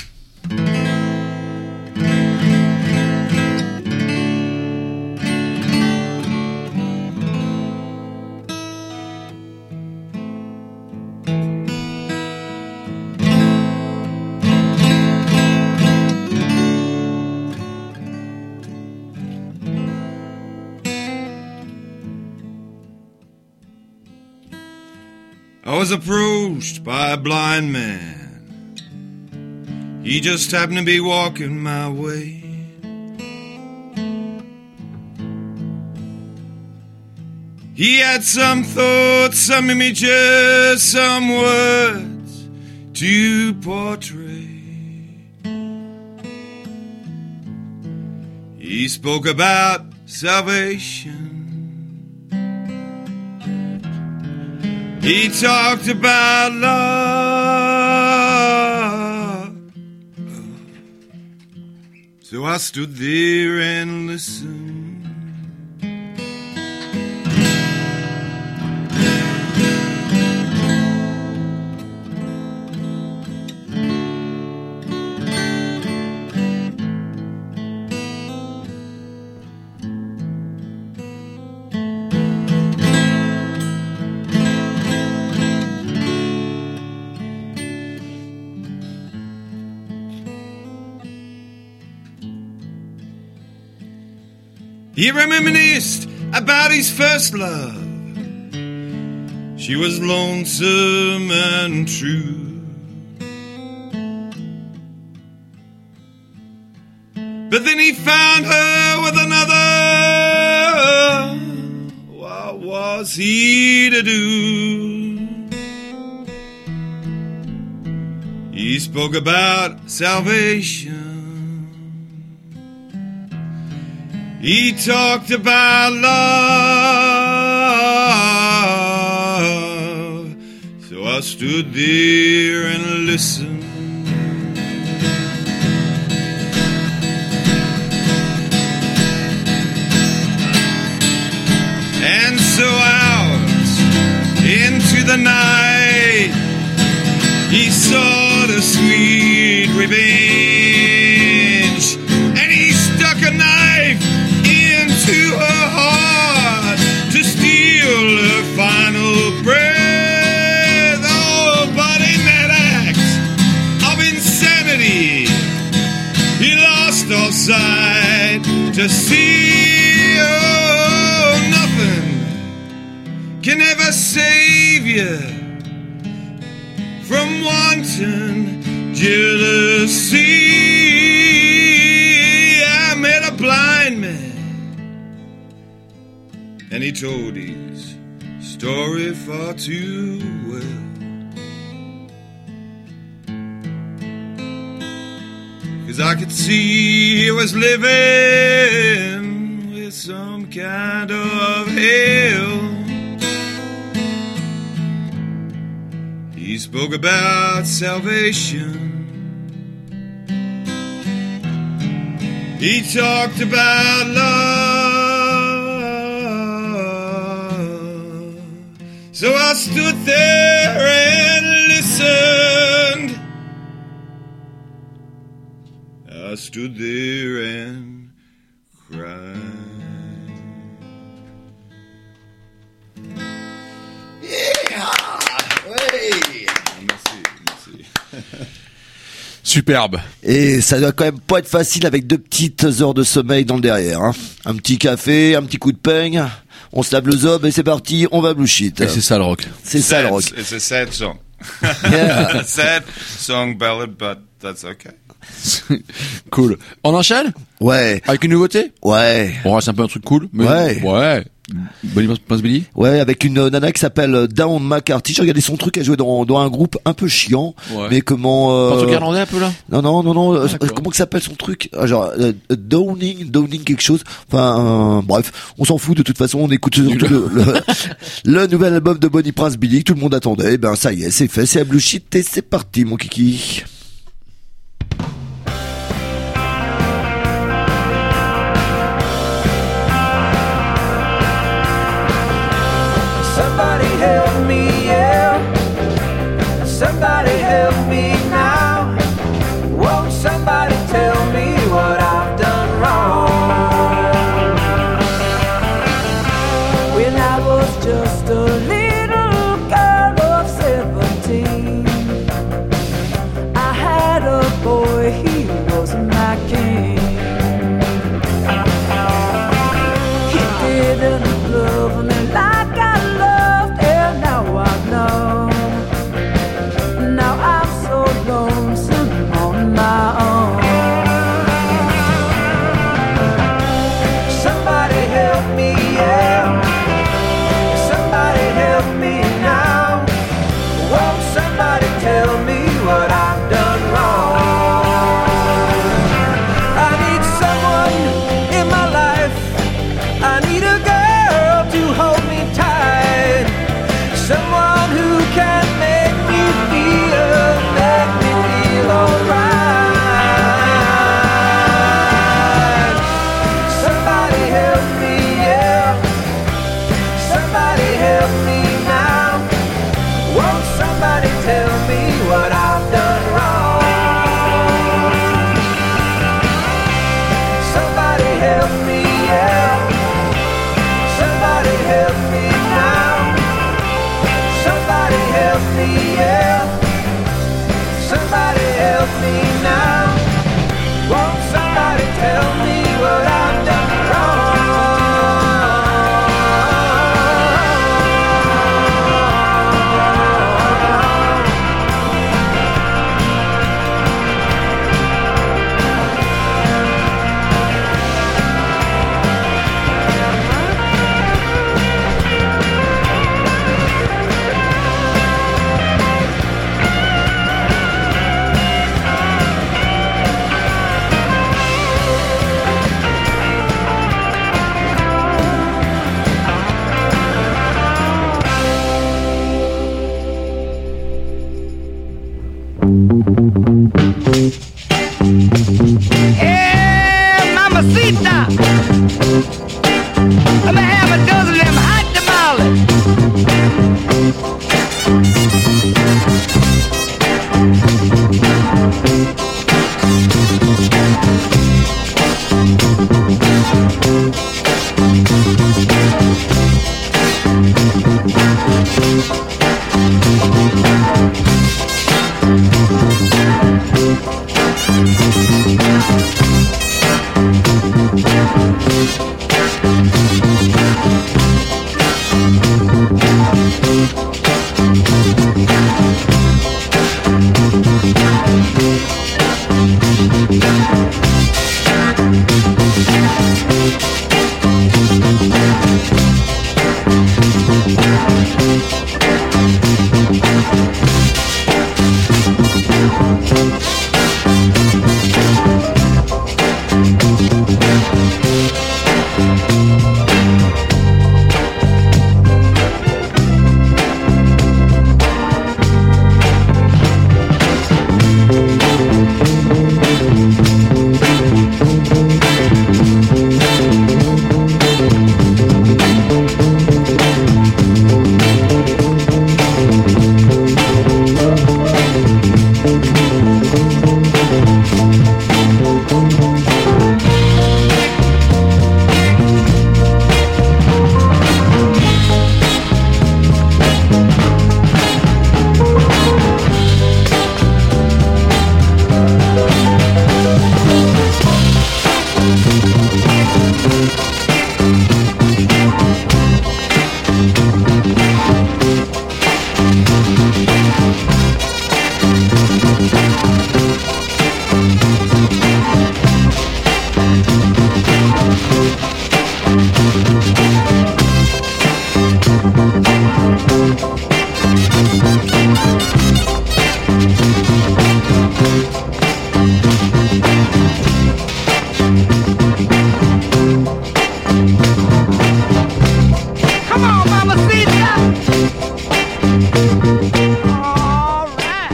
[SPEAKER 7] I was approached by a blind man. He just happened to be walking my way. He had some thoughts, some images, some words to portray. He spoke about salvation. He talked about love. So I stood there and listened. He reminisced about his first love. She was lonesome and true. But then he found her with another. What was he to do? He spoke about salvation. He talked about love. So I stood there and listened. And so out into the night, he sought a sweet revenge. And he stuck a knife to her heart to steal her final breath. Oh, but in that act of insanity, he lost all sight to see. Oh, nothing can ever save save you from wanton jealousy. I met a blind man, and he told his story far too well. Cause I could see he was living with some kind of hell. He spoke about salvation. He talked about love. So I stood there and listened. I stood there and cried.
[SPEAKER 5] Yeah! Ouais!
[SPEAKER 7] Merci, merci.
[SPEAKER 4] Superbe.
[SPEAKER 5] Et ça doit quand même pas être facile avec deux petites heures de sommeil dans le derrière. Hein. Un petit café, un petit coup de peigne, on se lave le zob et c'est parti, on va blue shit.
[SPEAKER 4] Et c'est ça le rock.
[SPEAKER 5] C'est ça le rock.
[SPEAKER 6] It's a sad song.
[SPEAKER 5] Yeah.
[SPEAKER 6] Sad song ballad, but that's okay.
[SPEAKER 4] Cool. On enchaîne?
[SPEAKER 5] Ouais.
[SPEAKER 4] Avec une nouveauté?
[SPEAKER 5] Ouais.
[SPEAKER 4] On reste un peu un truc cool. Mais
[SPEAKER 5] Ouais.
[SPEAKER 4] Ouais. Bonnie Prince Billy?
[SPEAKER 5] Ouais, avec une nana qui s'appelle Dawn McCarthy. J'ai regardé son truc, elle jouait dans, dans un groupe un peu chiant.
[SPEAKER 4] Ouais.
[SPEAKER 5] Mais comment... Euh...
[SPEAKER 4] Pas un truc irlandais un peu là?
[SPEAKER 5] Non, non, non, non.
[SPEAKER 4] Ah,
[SPEAKER 5] euh,
[SPEAKER 4] d'accord.
[SPEAKER 5] comment que s'appelle son truc? Ah, genre, euh, Downing, Downing quelque chose. Enfin, euh, bref, on s'en fout de toute façon. On écoute surtout le, le, le nouvel album de Bonnie Prince Billy que tout le monde attendait. Ben ça y est, c'est fait, c'est à Blue Shit et c'est parti, mon kiki.
[SPEAKER 8] Somebody help me, yeah. Somebody help me now. Won't somebody tell me what I've done wrong? When I was just a little girl of seventeen, I had a boy, he was my king. He didn't love me like I loved, and now I know. Now I'm so lonesome on my own. Somebody help me, yeah. Somebody help me now. Won't somebody tell me what I've done wrong? I need someone in my life. I need a girl to hold me tight. Someone who can make me feel, make me feel alright. Somebody help me, yeah. Somebody help me now. Won't somebody tell me what I've done wrong? Somebody help me, yeah. Somebody help me now. Somebody help me, yeah. Somebody help me now. Won't somebody tell me what I've done wrong? Come on, mamacita. All right.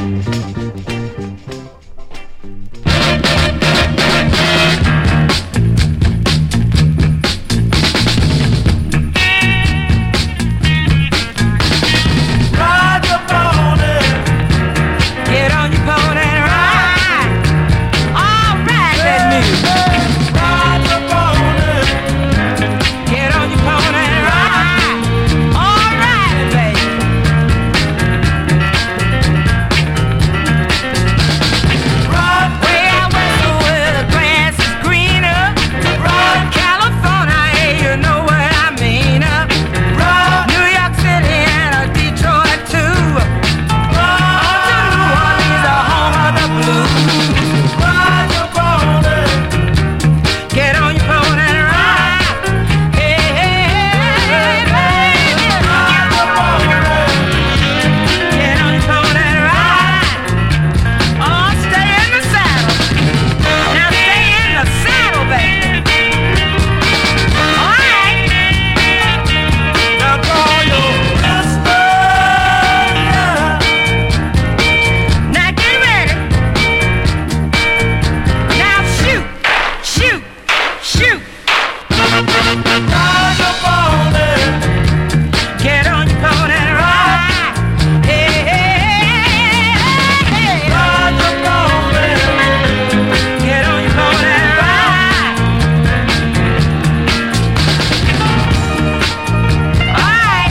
[SPEAKER 8] Ride your pony. Get on your pony and ride. All right, let me. Ride your pony. Get on your pony and ride. All right, baby. Ride way out west where the grass is greener. Ride California, hey, you know what I mean. Ride New York City and uh, Detroit too. Ride to New Orleans, the home of the blues. Ride your pony. Get on your pony and ride. Hey, hey, hey, baby. Ride your pony. Get on your pony and ride. Oh, stay in the saddle. Now stay in the saddle, baby. All right. Now call your sister. Now get ready. Now shoot, shoot, shoot. Ride your pony. Get on your pony and ride. Hey, hey, hey, hey. Ride your pony. Get on your pony and ride. All right.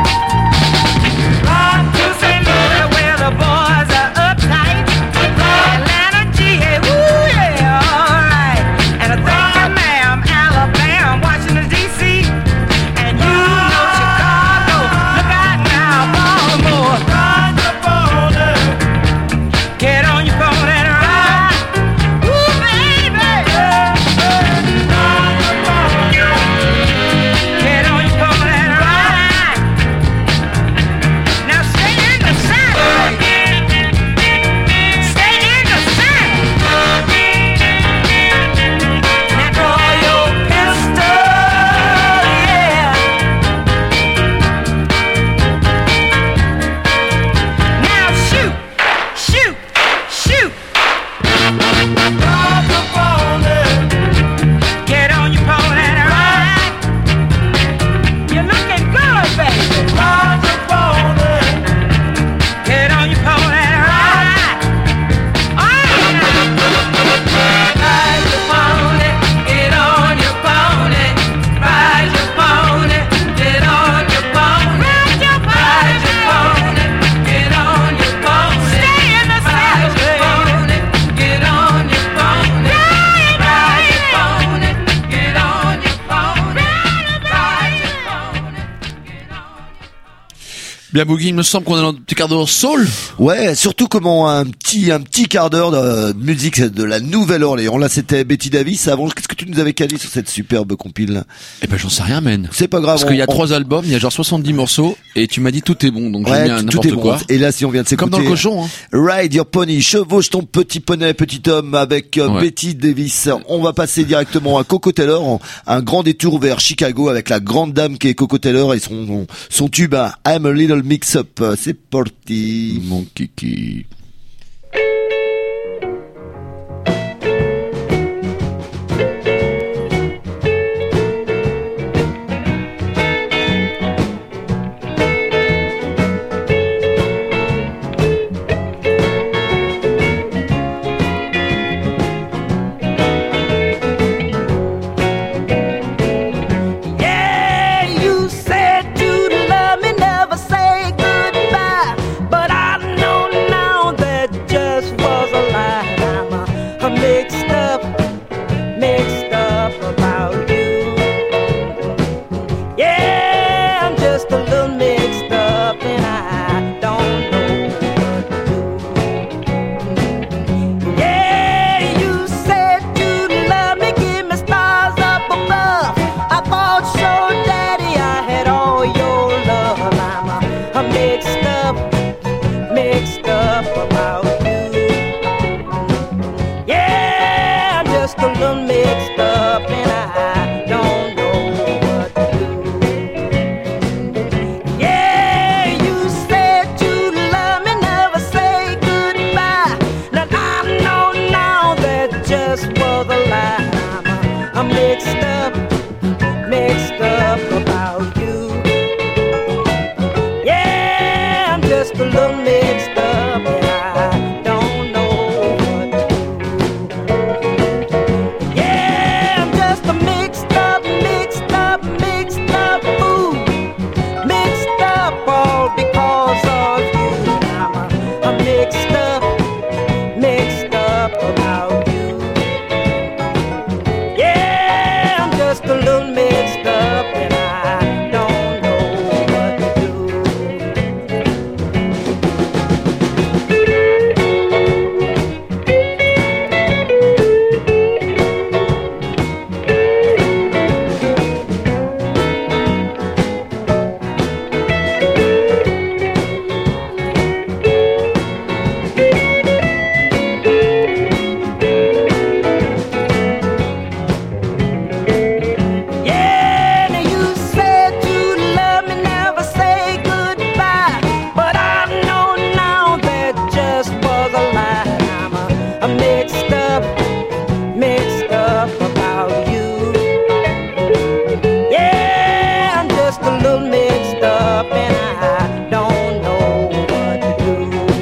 [SPEAKER 8] Ride to Saint Louis where the boys are uptight. Atlanta, G A, woo yeah, all right. And I think of ma'am, Alabama, Washington D C, and you know Chicago. Look out now, Baltimore. Ride your pony. Get on your pony and ride. Ooh, baby. Ride your pony. Get on your pony and ride. Now stay in the saddle. Stay in the saddle. Now draw your pistol, yeah. Now shoot, shoot, shoot. Ride your pony. Get on your pony and ride. You're looking good, baby. Ride your pony. Get on your pony and ride. All right now. Ride your pony. Get on your pony. Ride your pony. Get on your pony. Ride your pony. Get on your pony. Stay in the saddle, baby. Get on your pony. Ride your pony. Get on your pony. Ride your pony.
[SPEAKER 4] Bien, Boogie, il me semble qu'on est dans un petit quart d'heure soul.
[SPEAKER 5] Ouais, surtout comment un petit un petit quart d'heure de musique de la Nouvelle-Orléans. Là, c'était Betty Davis. Avant, qu'est-ce que tu nous avais calé sur cette superbe compile?
[SPEAKER 4] Eh ben, j'en sais rien, man.
[SPEAKER 5] C'est pas grave.
[SPEAKER 4] Parce qu'il y a
[SPEAKER 5] on-
[SPEAKER 4] trois albums, il y a genre soixante-dix morceaux, et tu m'as dit tout est bon, donc
[SPEAKER 5] Ouais,
[SPEAKER 4] j'ai mis un
[SPEAKER 5] tout
[SPEAKER 4] n'importe
[SPEAKER 5] est bon.
[SPEAKER 4] quoi.
[SPEAKER 5] Et là, si on vient de s'écouter,
[SPEAKER 4] Comme dans le cochon, hein.
[SPEAKER 5] Ride Your Pony, chevauche ton petit poney, petit homme, avec euh,
[SPEAKER 4] Ouais.
[SPEAKER 5] Betty Davis. On va passer directement à Coco Taylor, en- un grand détour vers Chicago avec la grande dame qui est Coco Taylor et son son tube hein, I'm a Little Mix Up. C'est parti.
[SPEAKER 4] Mon kiki.
[SPEAKER 8] Yeah, you said you'd love me, never say goodbye. But I know now
[SPEAKER 3] mixed up, mixed up about you. Yeah, I'm just a little mixed up and I don't know what to do.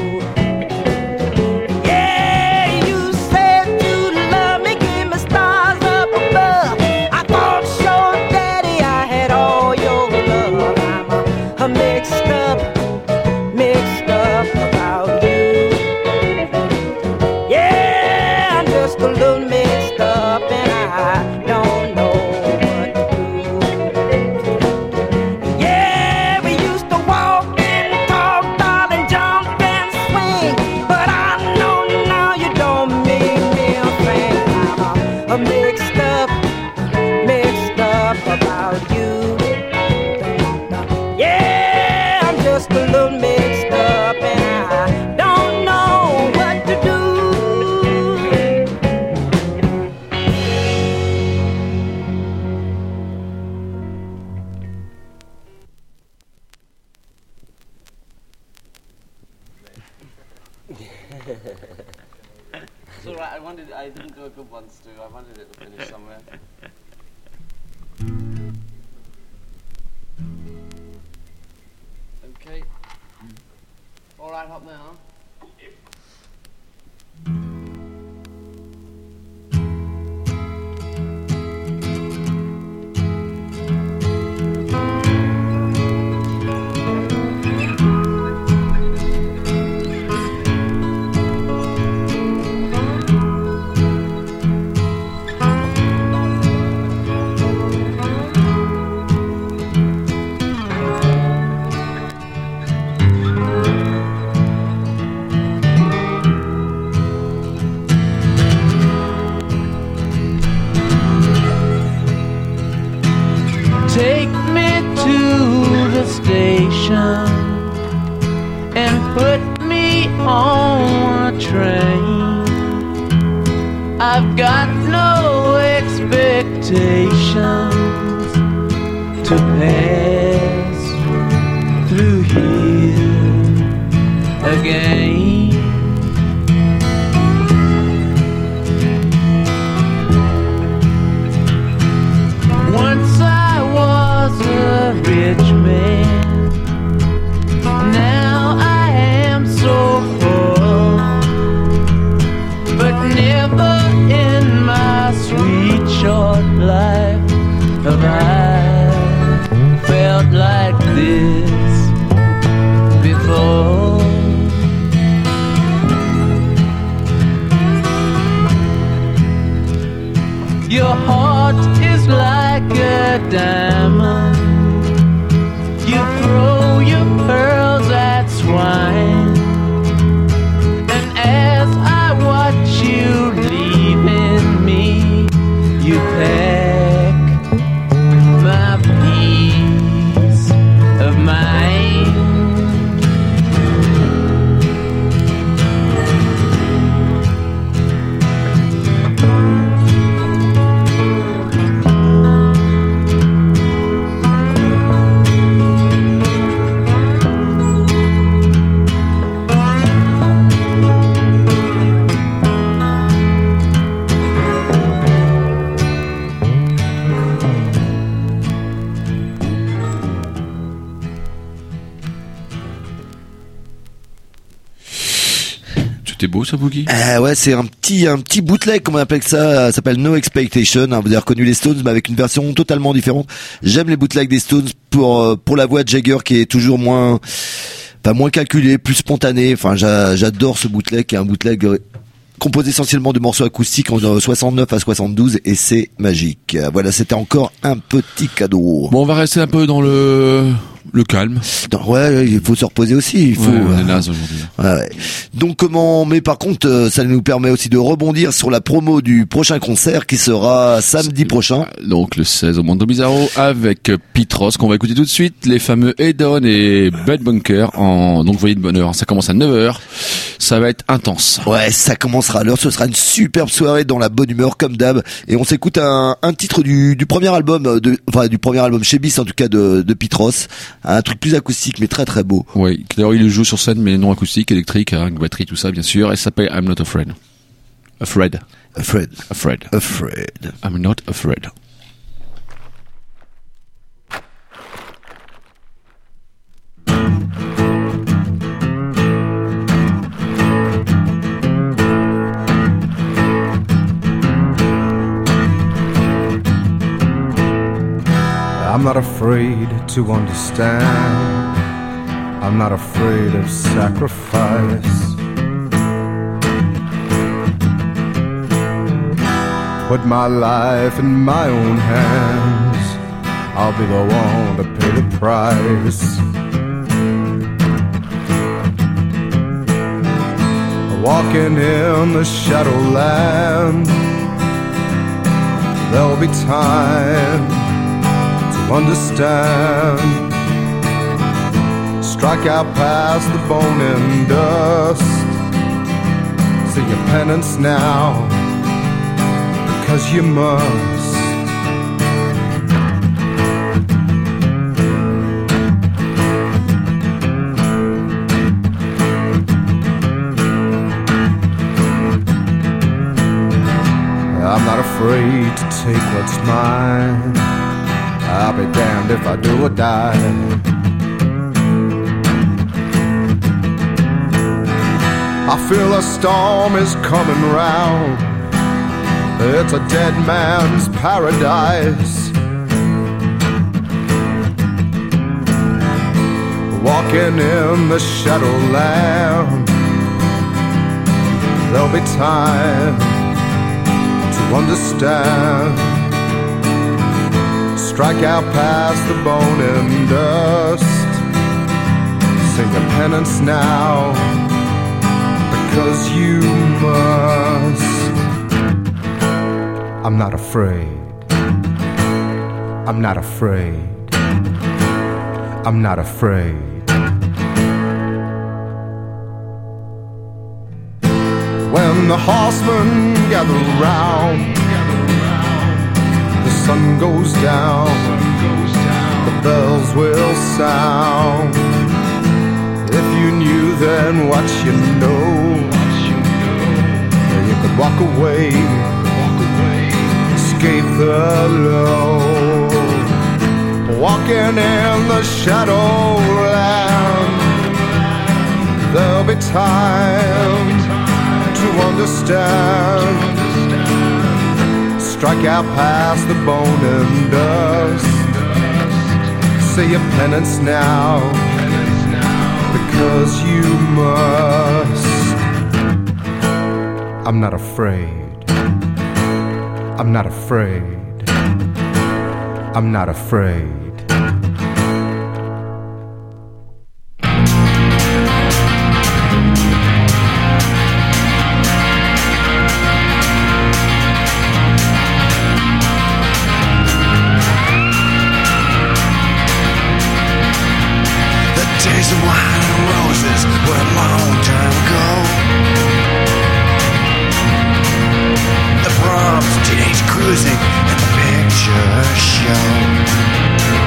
[SPEAKER 3] Yeah, you said you love me, give me stars up above. I thought sure, Daddy, I had all your love. I'm a, a mixed up, mixed up about you. Yeah, I'm just a little mixed up and I don't know what to do. Yeah, we used to walk and talk, darling, jump and swing, but I know now you don't mean me a thing. I'm a, a mixed up, mixed up about you. Yeah, I'm just a little mixed up and I don't know what to do.
[SPEAKER 10] It's alright, I wanted, I didn't do a good one, Stu. I wanted it to finish somewhere. Okay. Alright, up now.
[SPEAKER 11] Take me to the station and put me on a train. I've got no expectations to pass through here again. Once I was a rich man, now I am so poor, but never in my sweet short life have I felt like this before. Your heart is like a diamond. You throw your pearls at swine, and as I watch you leaving me, you pack my peace of mind.
[SPEAKER 4] C'était beau ça, Boogie.
[SPEAKER 5] Euh, ouais, c'est un petit un petit bootleg, comme on appelle ça, ça s'appelle No Expectation. Hein, vous avez reconnu les Stones, mais avec une version totalement différente. J'aime les bootlegs des Stones pour euh, pour la voix de Jagger qui est toujours moins, enfin moins calculée, plus spontanée. Enfin, j'a, j'adore ce bootleg, qui est un bootleg euh, composé essentiellement de morceaux acoustiques en soixante-neuf à soixante-douze, et c'est magique. Voilà, c'était encore un petit cadeau.
[SPEAKER 4] Bon, on va rester un peu dans le le calme.
[SPEAKER 5] Non, ouais, il faut se reposer aussi. Il faut.
[SPEAKER 4] Ouais, on est naze aujourd'hui.
[SPEAKER 5] Ouais, ouais. Donc comment, mais par contre, euh, ça nous permet aussi de rebondir sur la promo du prochain concert qui sera samedi prochain.
[SPEAKER 4] Donc le seize au Mondo Bizarro avec Pete Ross qu'on va écouter tout de suite, les fameux Hedon et Bud Bunker en, donc voyez de bonne heure. Ça commence à neuf heures. Ça va être intense.
[SPEAKER 5] Ouais, ça commencera à l'heure. Ce sera une superbe soirée dans la bonne humeur comme d'hab. Et on s'écoute un, un titre du, du premier album, de, enfin du premier album chez Bis en tout cas de, de Pete Ross. Un truc plus acoustique mais très très beau.
[SPEAKER 4] Oui, d'ailleurs il joue sur scène mais non acoustique, électrique, avec batterie, tout ça bien sûr. Et ça s'appelle I'm Not Afraid. Afraid.
[SPEAKER 5] Afraid.
[SPEAKER 4] Afraid.
[SPEAKER 5] Afraid.
[SPEAKER 4] I'm not afraid.
[SPEAKER 12] I'm not afraid to understand. I'm not afraid of sacrifice. Put my life in my own hands. I'll be the one to pay the price. Walking in the shadowland, there'll be time to understand. Strike out past the bone and dust. See your penance now, because you must. I'm not afraid to take what's mine. I'll be damned if I do or die. I feel a storm is coming round. It's a dead man's paradise. Walking in the shadowland, there'll be time to understand. Strike out past the bone and dust. Sing your penance now, because you must. I'm not afraid. I'm not afraid. I'm not afraid. When the horsemen gather round, the sun goes down, the bells will sound. If you knew then what you know, you could walk away, escape the low. Walking in the shadowland, there'll be time to understand. Strike out past the bone and dust. Say your penance now, because you must. I'm not afraid. I'm not afraid. I'm not afraid.
[SPEAKER 13] Days of wine and roses were a long time ago. The proms, teenage cruising, and the picture show.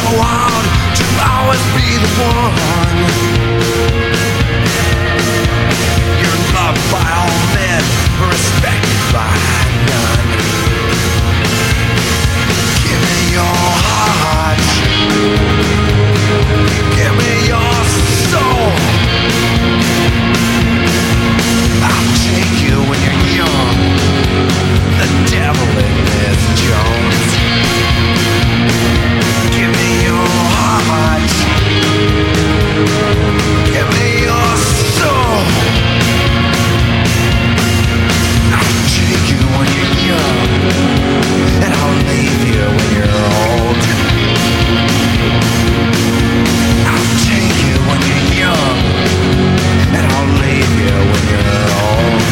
[SPEAKER 13] want to always be the one. You're loved by all men, respected by none. Give me your heart, give me your soul. I'll take you when you're young, the devil in Miss Jones. Give me your heart, give me your soul. I'll take you when you're young, and I'll leave you when you're old. I'll take you when you're young, and I'll leave you when you're old.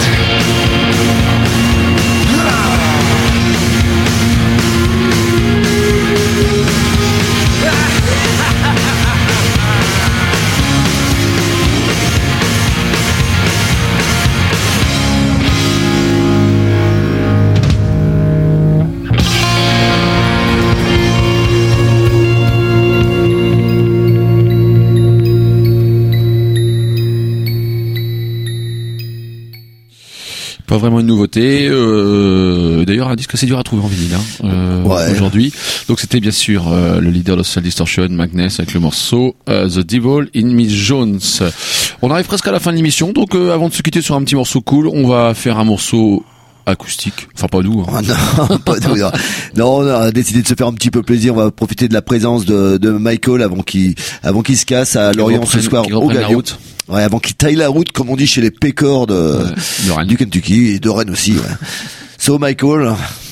[SPEAKER 4] Pas vraiment une nouveauté. Euh, d'ailleurs, un disque assez dur à trouver en vinyle hein, euh, ouais. aujourd'hui. Donc c'était bien sûr euh, le leader de Soul Distortion, Magnus, avec le morceau euh, The Devil in Miss Jones. On arrive presque à la fin de l'émission, donc euh, avant de se quitter sur un petit morceau cool, on va faire un morceau acoustique, enfin pas doux. Hein.
[SPEAKER 5] Oh non, pas doux. Non. non, on a décidé de se faire un petit peu plaisir. On va profiter de la présence de, de Michael avant qu'il, avant qu'il se casse à Lorient ce soir au Galion. Ouais, avant qu'il taille la route, comme on dit chez les pécores de,
[SPEAKER 4] ouais,
[SPEAKER 5] du Kentucky et de Rennes aussi. Ouais. So Michael,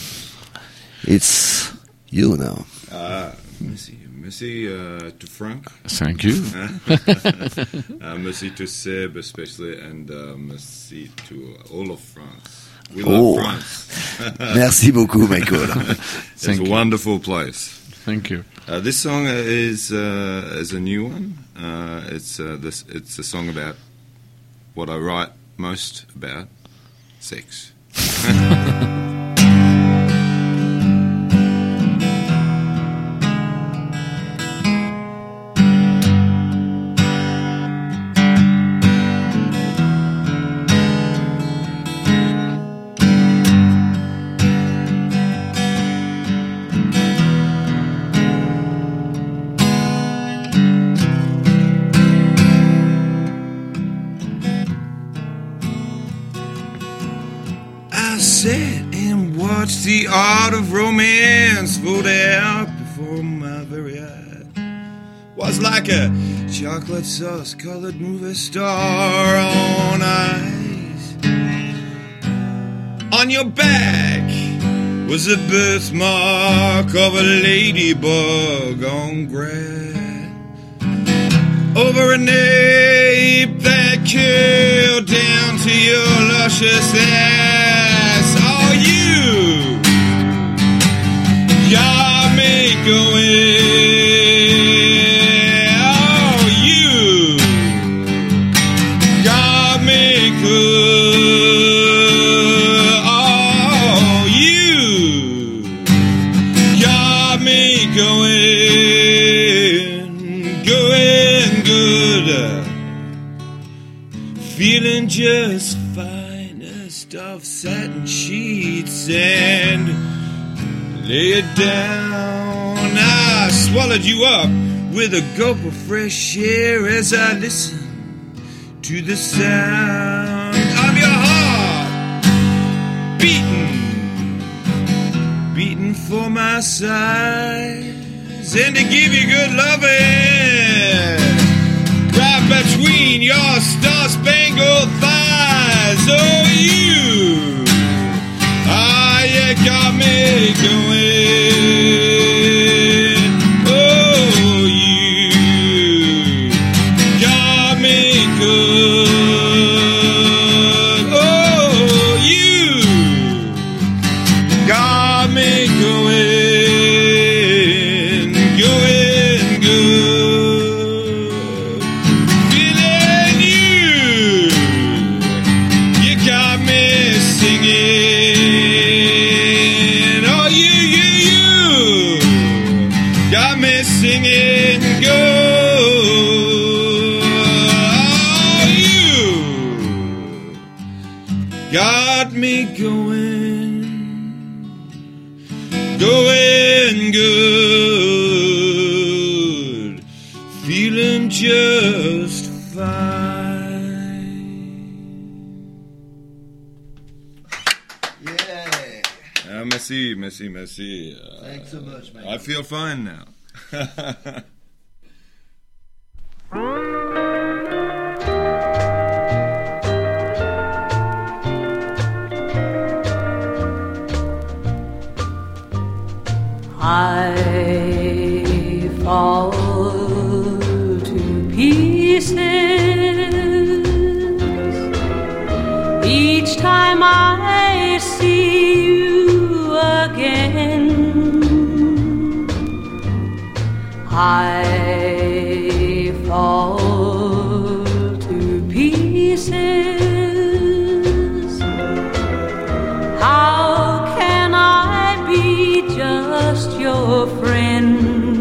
[SPEAKER 5] it's you now.
[SPEAKER 7] Uh, merci, merci uh, to Frank.
[SPEAKER 4] Thank you.
[SPEAKER 7] uh, merci to Seb especially, and uh, merci to all of France. We love
[SPEAKER 5] oh.
[SPEAKER 7] France.
[SPEAKER 5] Merci beaucoup, Michael.
[SPEAKER 7] It's Thank a you. wonderful place.
[SPEAKER 4] Thank you.
[SPEAKER 7] Uh, this song is uh, is a new one. Uh, it's uh, this. It's a song about what I write most about: sex. Watch the art of romance fold out before my very eyes. Was like a chocolate sauce colored movie star on ice. On your back was a birthmark of a ladybug on grass. Over a nape that curled down to your luscious ass. Oh, you got me going. Oh, you got me good. Oh, you got me going, going good. Feeling just fine, a stuffed satin sheets and lay it down. I swallowed you up with a gulp of fresh air as I listen to the sound of your heart beating, beating for my size, and to give you good loving right between your star-spangled thighs. Oh, you, ah, you got me going. Oh, you got me good. Oh, you got me going, going good. Feeling you, you got me singing. Oh, you, you, you got me singing good. Oh, you got me going, going good, feeling just fine.
[SPEAKER 5] Yeah.
[SPEAKER 7] Ah, merci, merci, merci. Uh,
[SPEAKER 5] Thanks so much, man.
[SPEAKER 7] I feel fine now.
[SPEAKER 2] I fall to pieces each time I see you again. I fall to pieces. How can I be just your friend?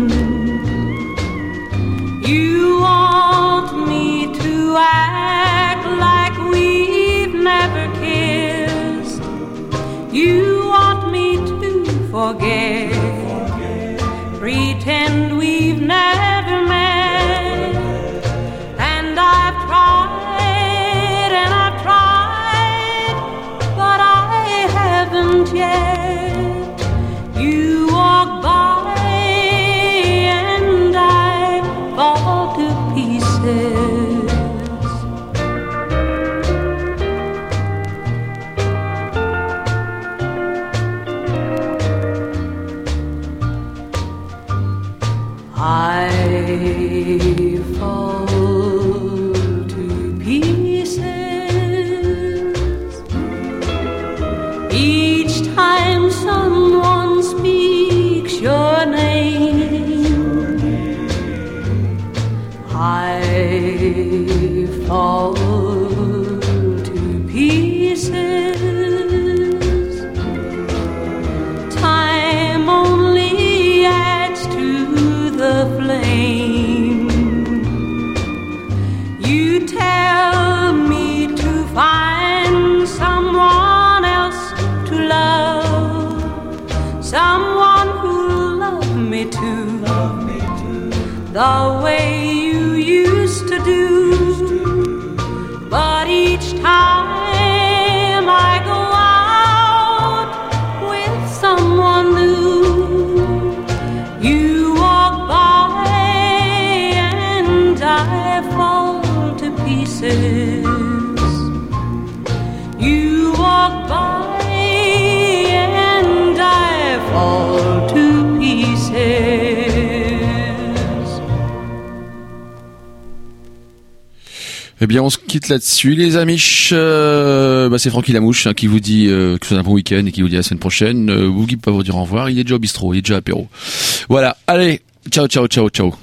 [SPEAKER 2] You want me to act like we've never kissed. You want me to forget, pretend we've never met. And I've tried and I've tried, but I haven't yet. You walk by and I fall to pieces. I fall to pieces each time someone speaks your name. I fall to pieces. Time only adds to the flame. You tell me to find someone else to love, someone who'll love me too, the way you used to do. But each time I go out with someone new, you walk by and I fall to pieces. You walk by and I fall to pieces.
[SPEAKER 4] Eh bien, on se quitte là-dessus, les amis. Euh, bah, c'est Francky Lamouche hein, qui vous dit euh, que c'est un bon week-end et qui vous dit à la semaine prochaine. Euh, Boogie peut pas vous dire au revoir. Il est déjà au bistrot, il est déjà apéro. Voilà. Allez, ciao, ciao, ciao, ciao.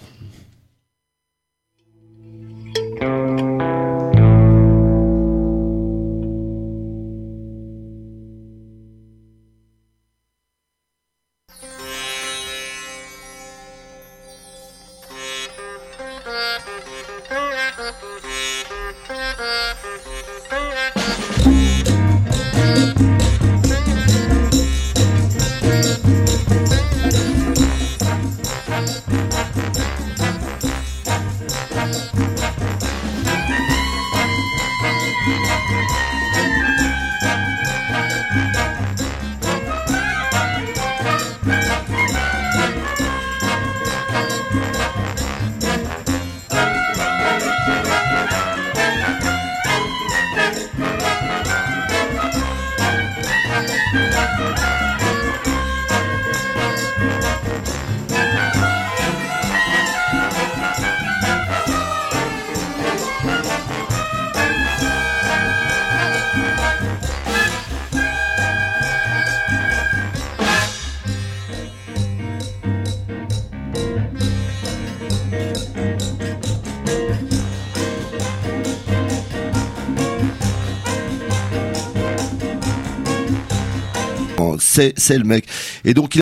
[SPEAKER 5] C'est, c'est le mec. Et donc, il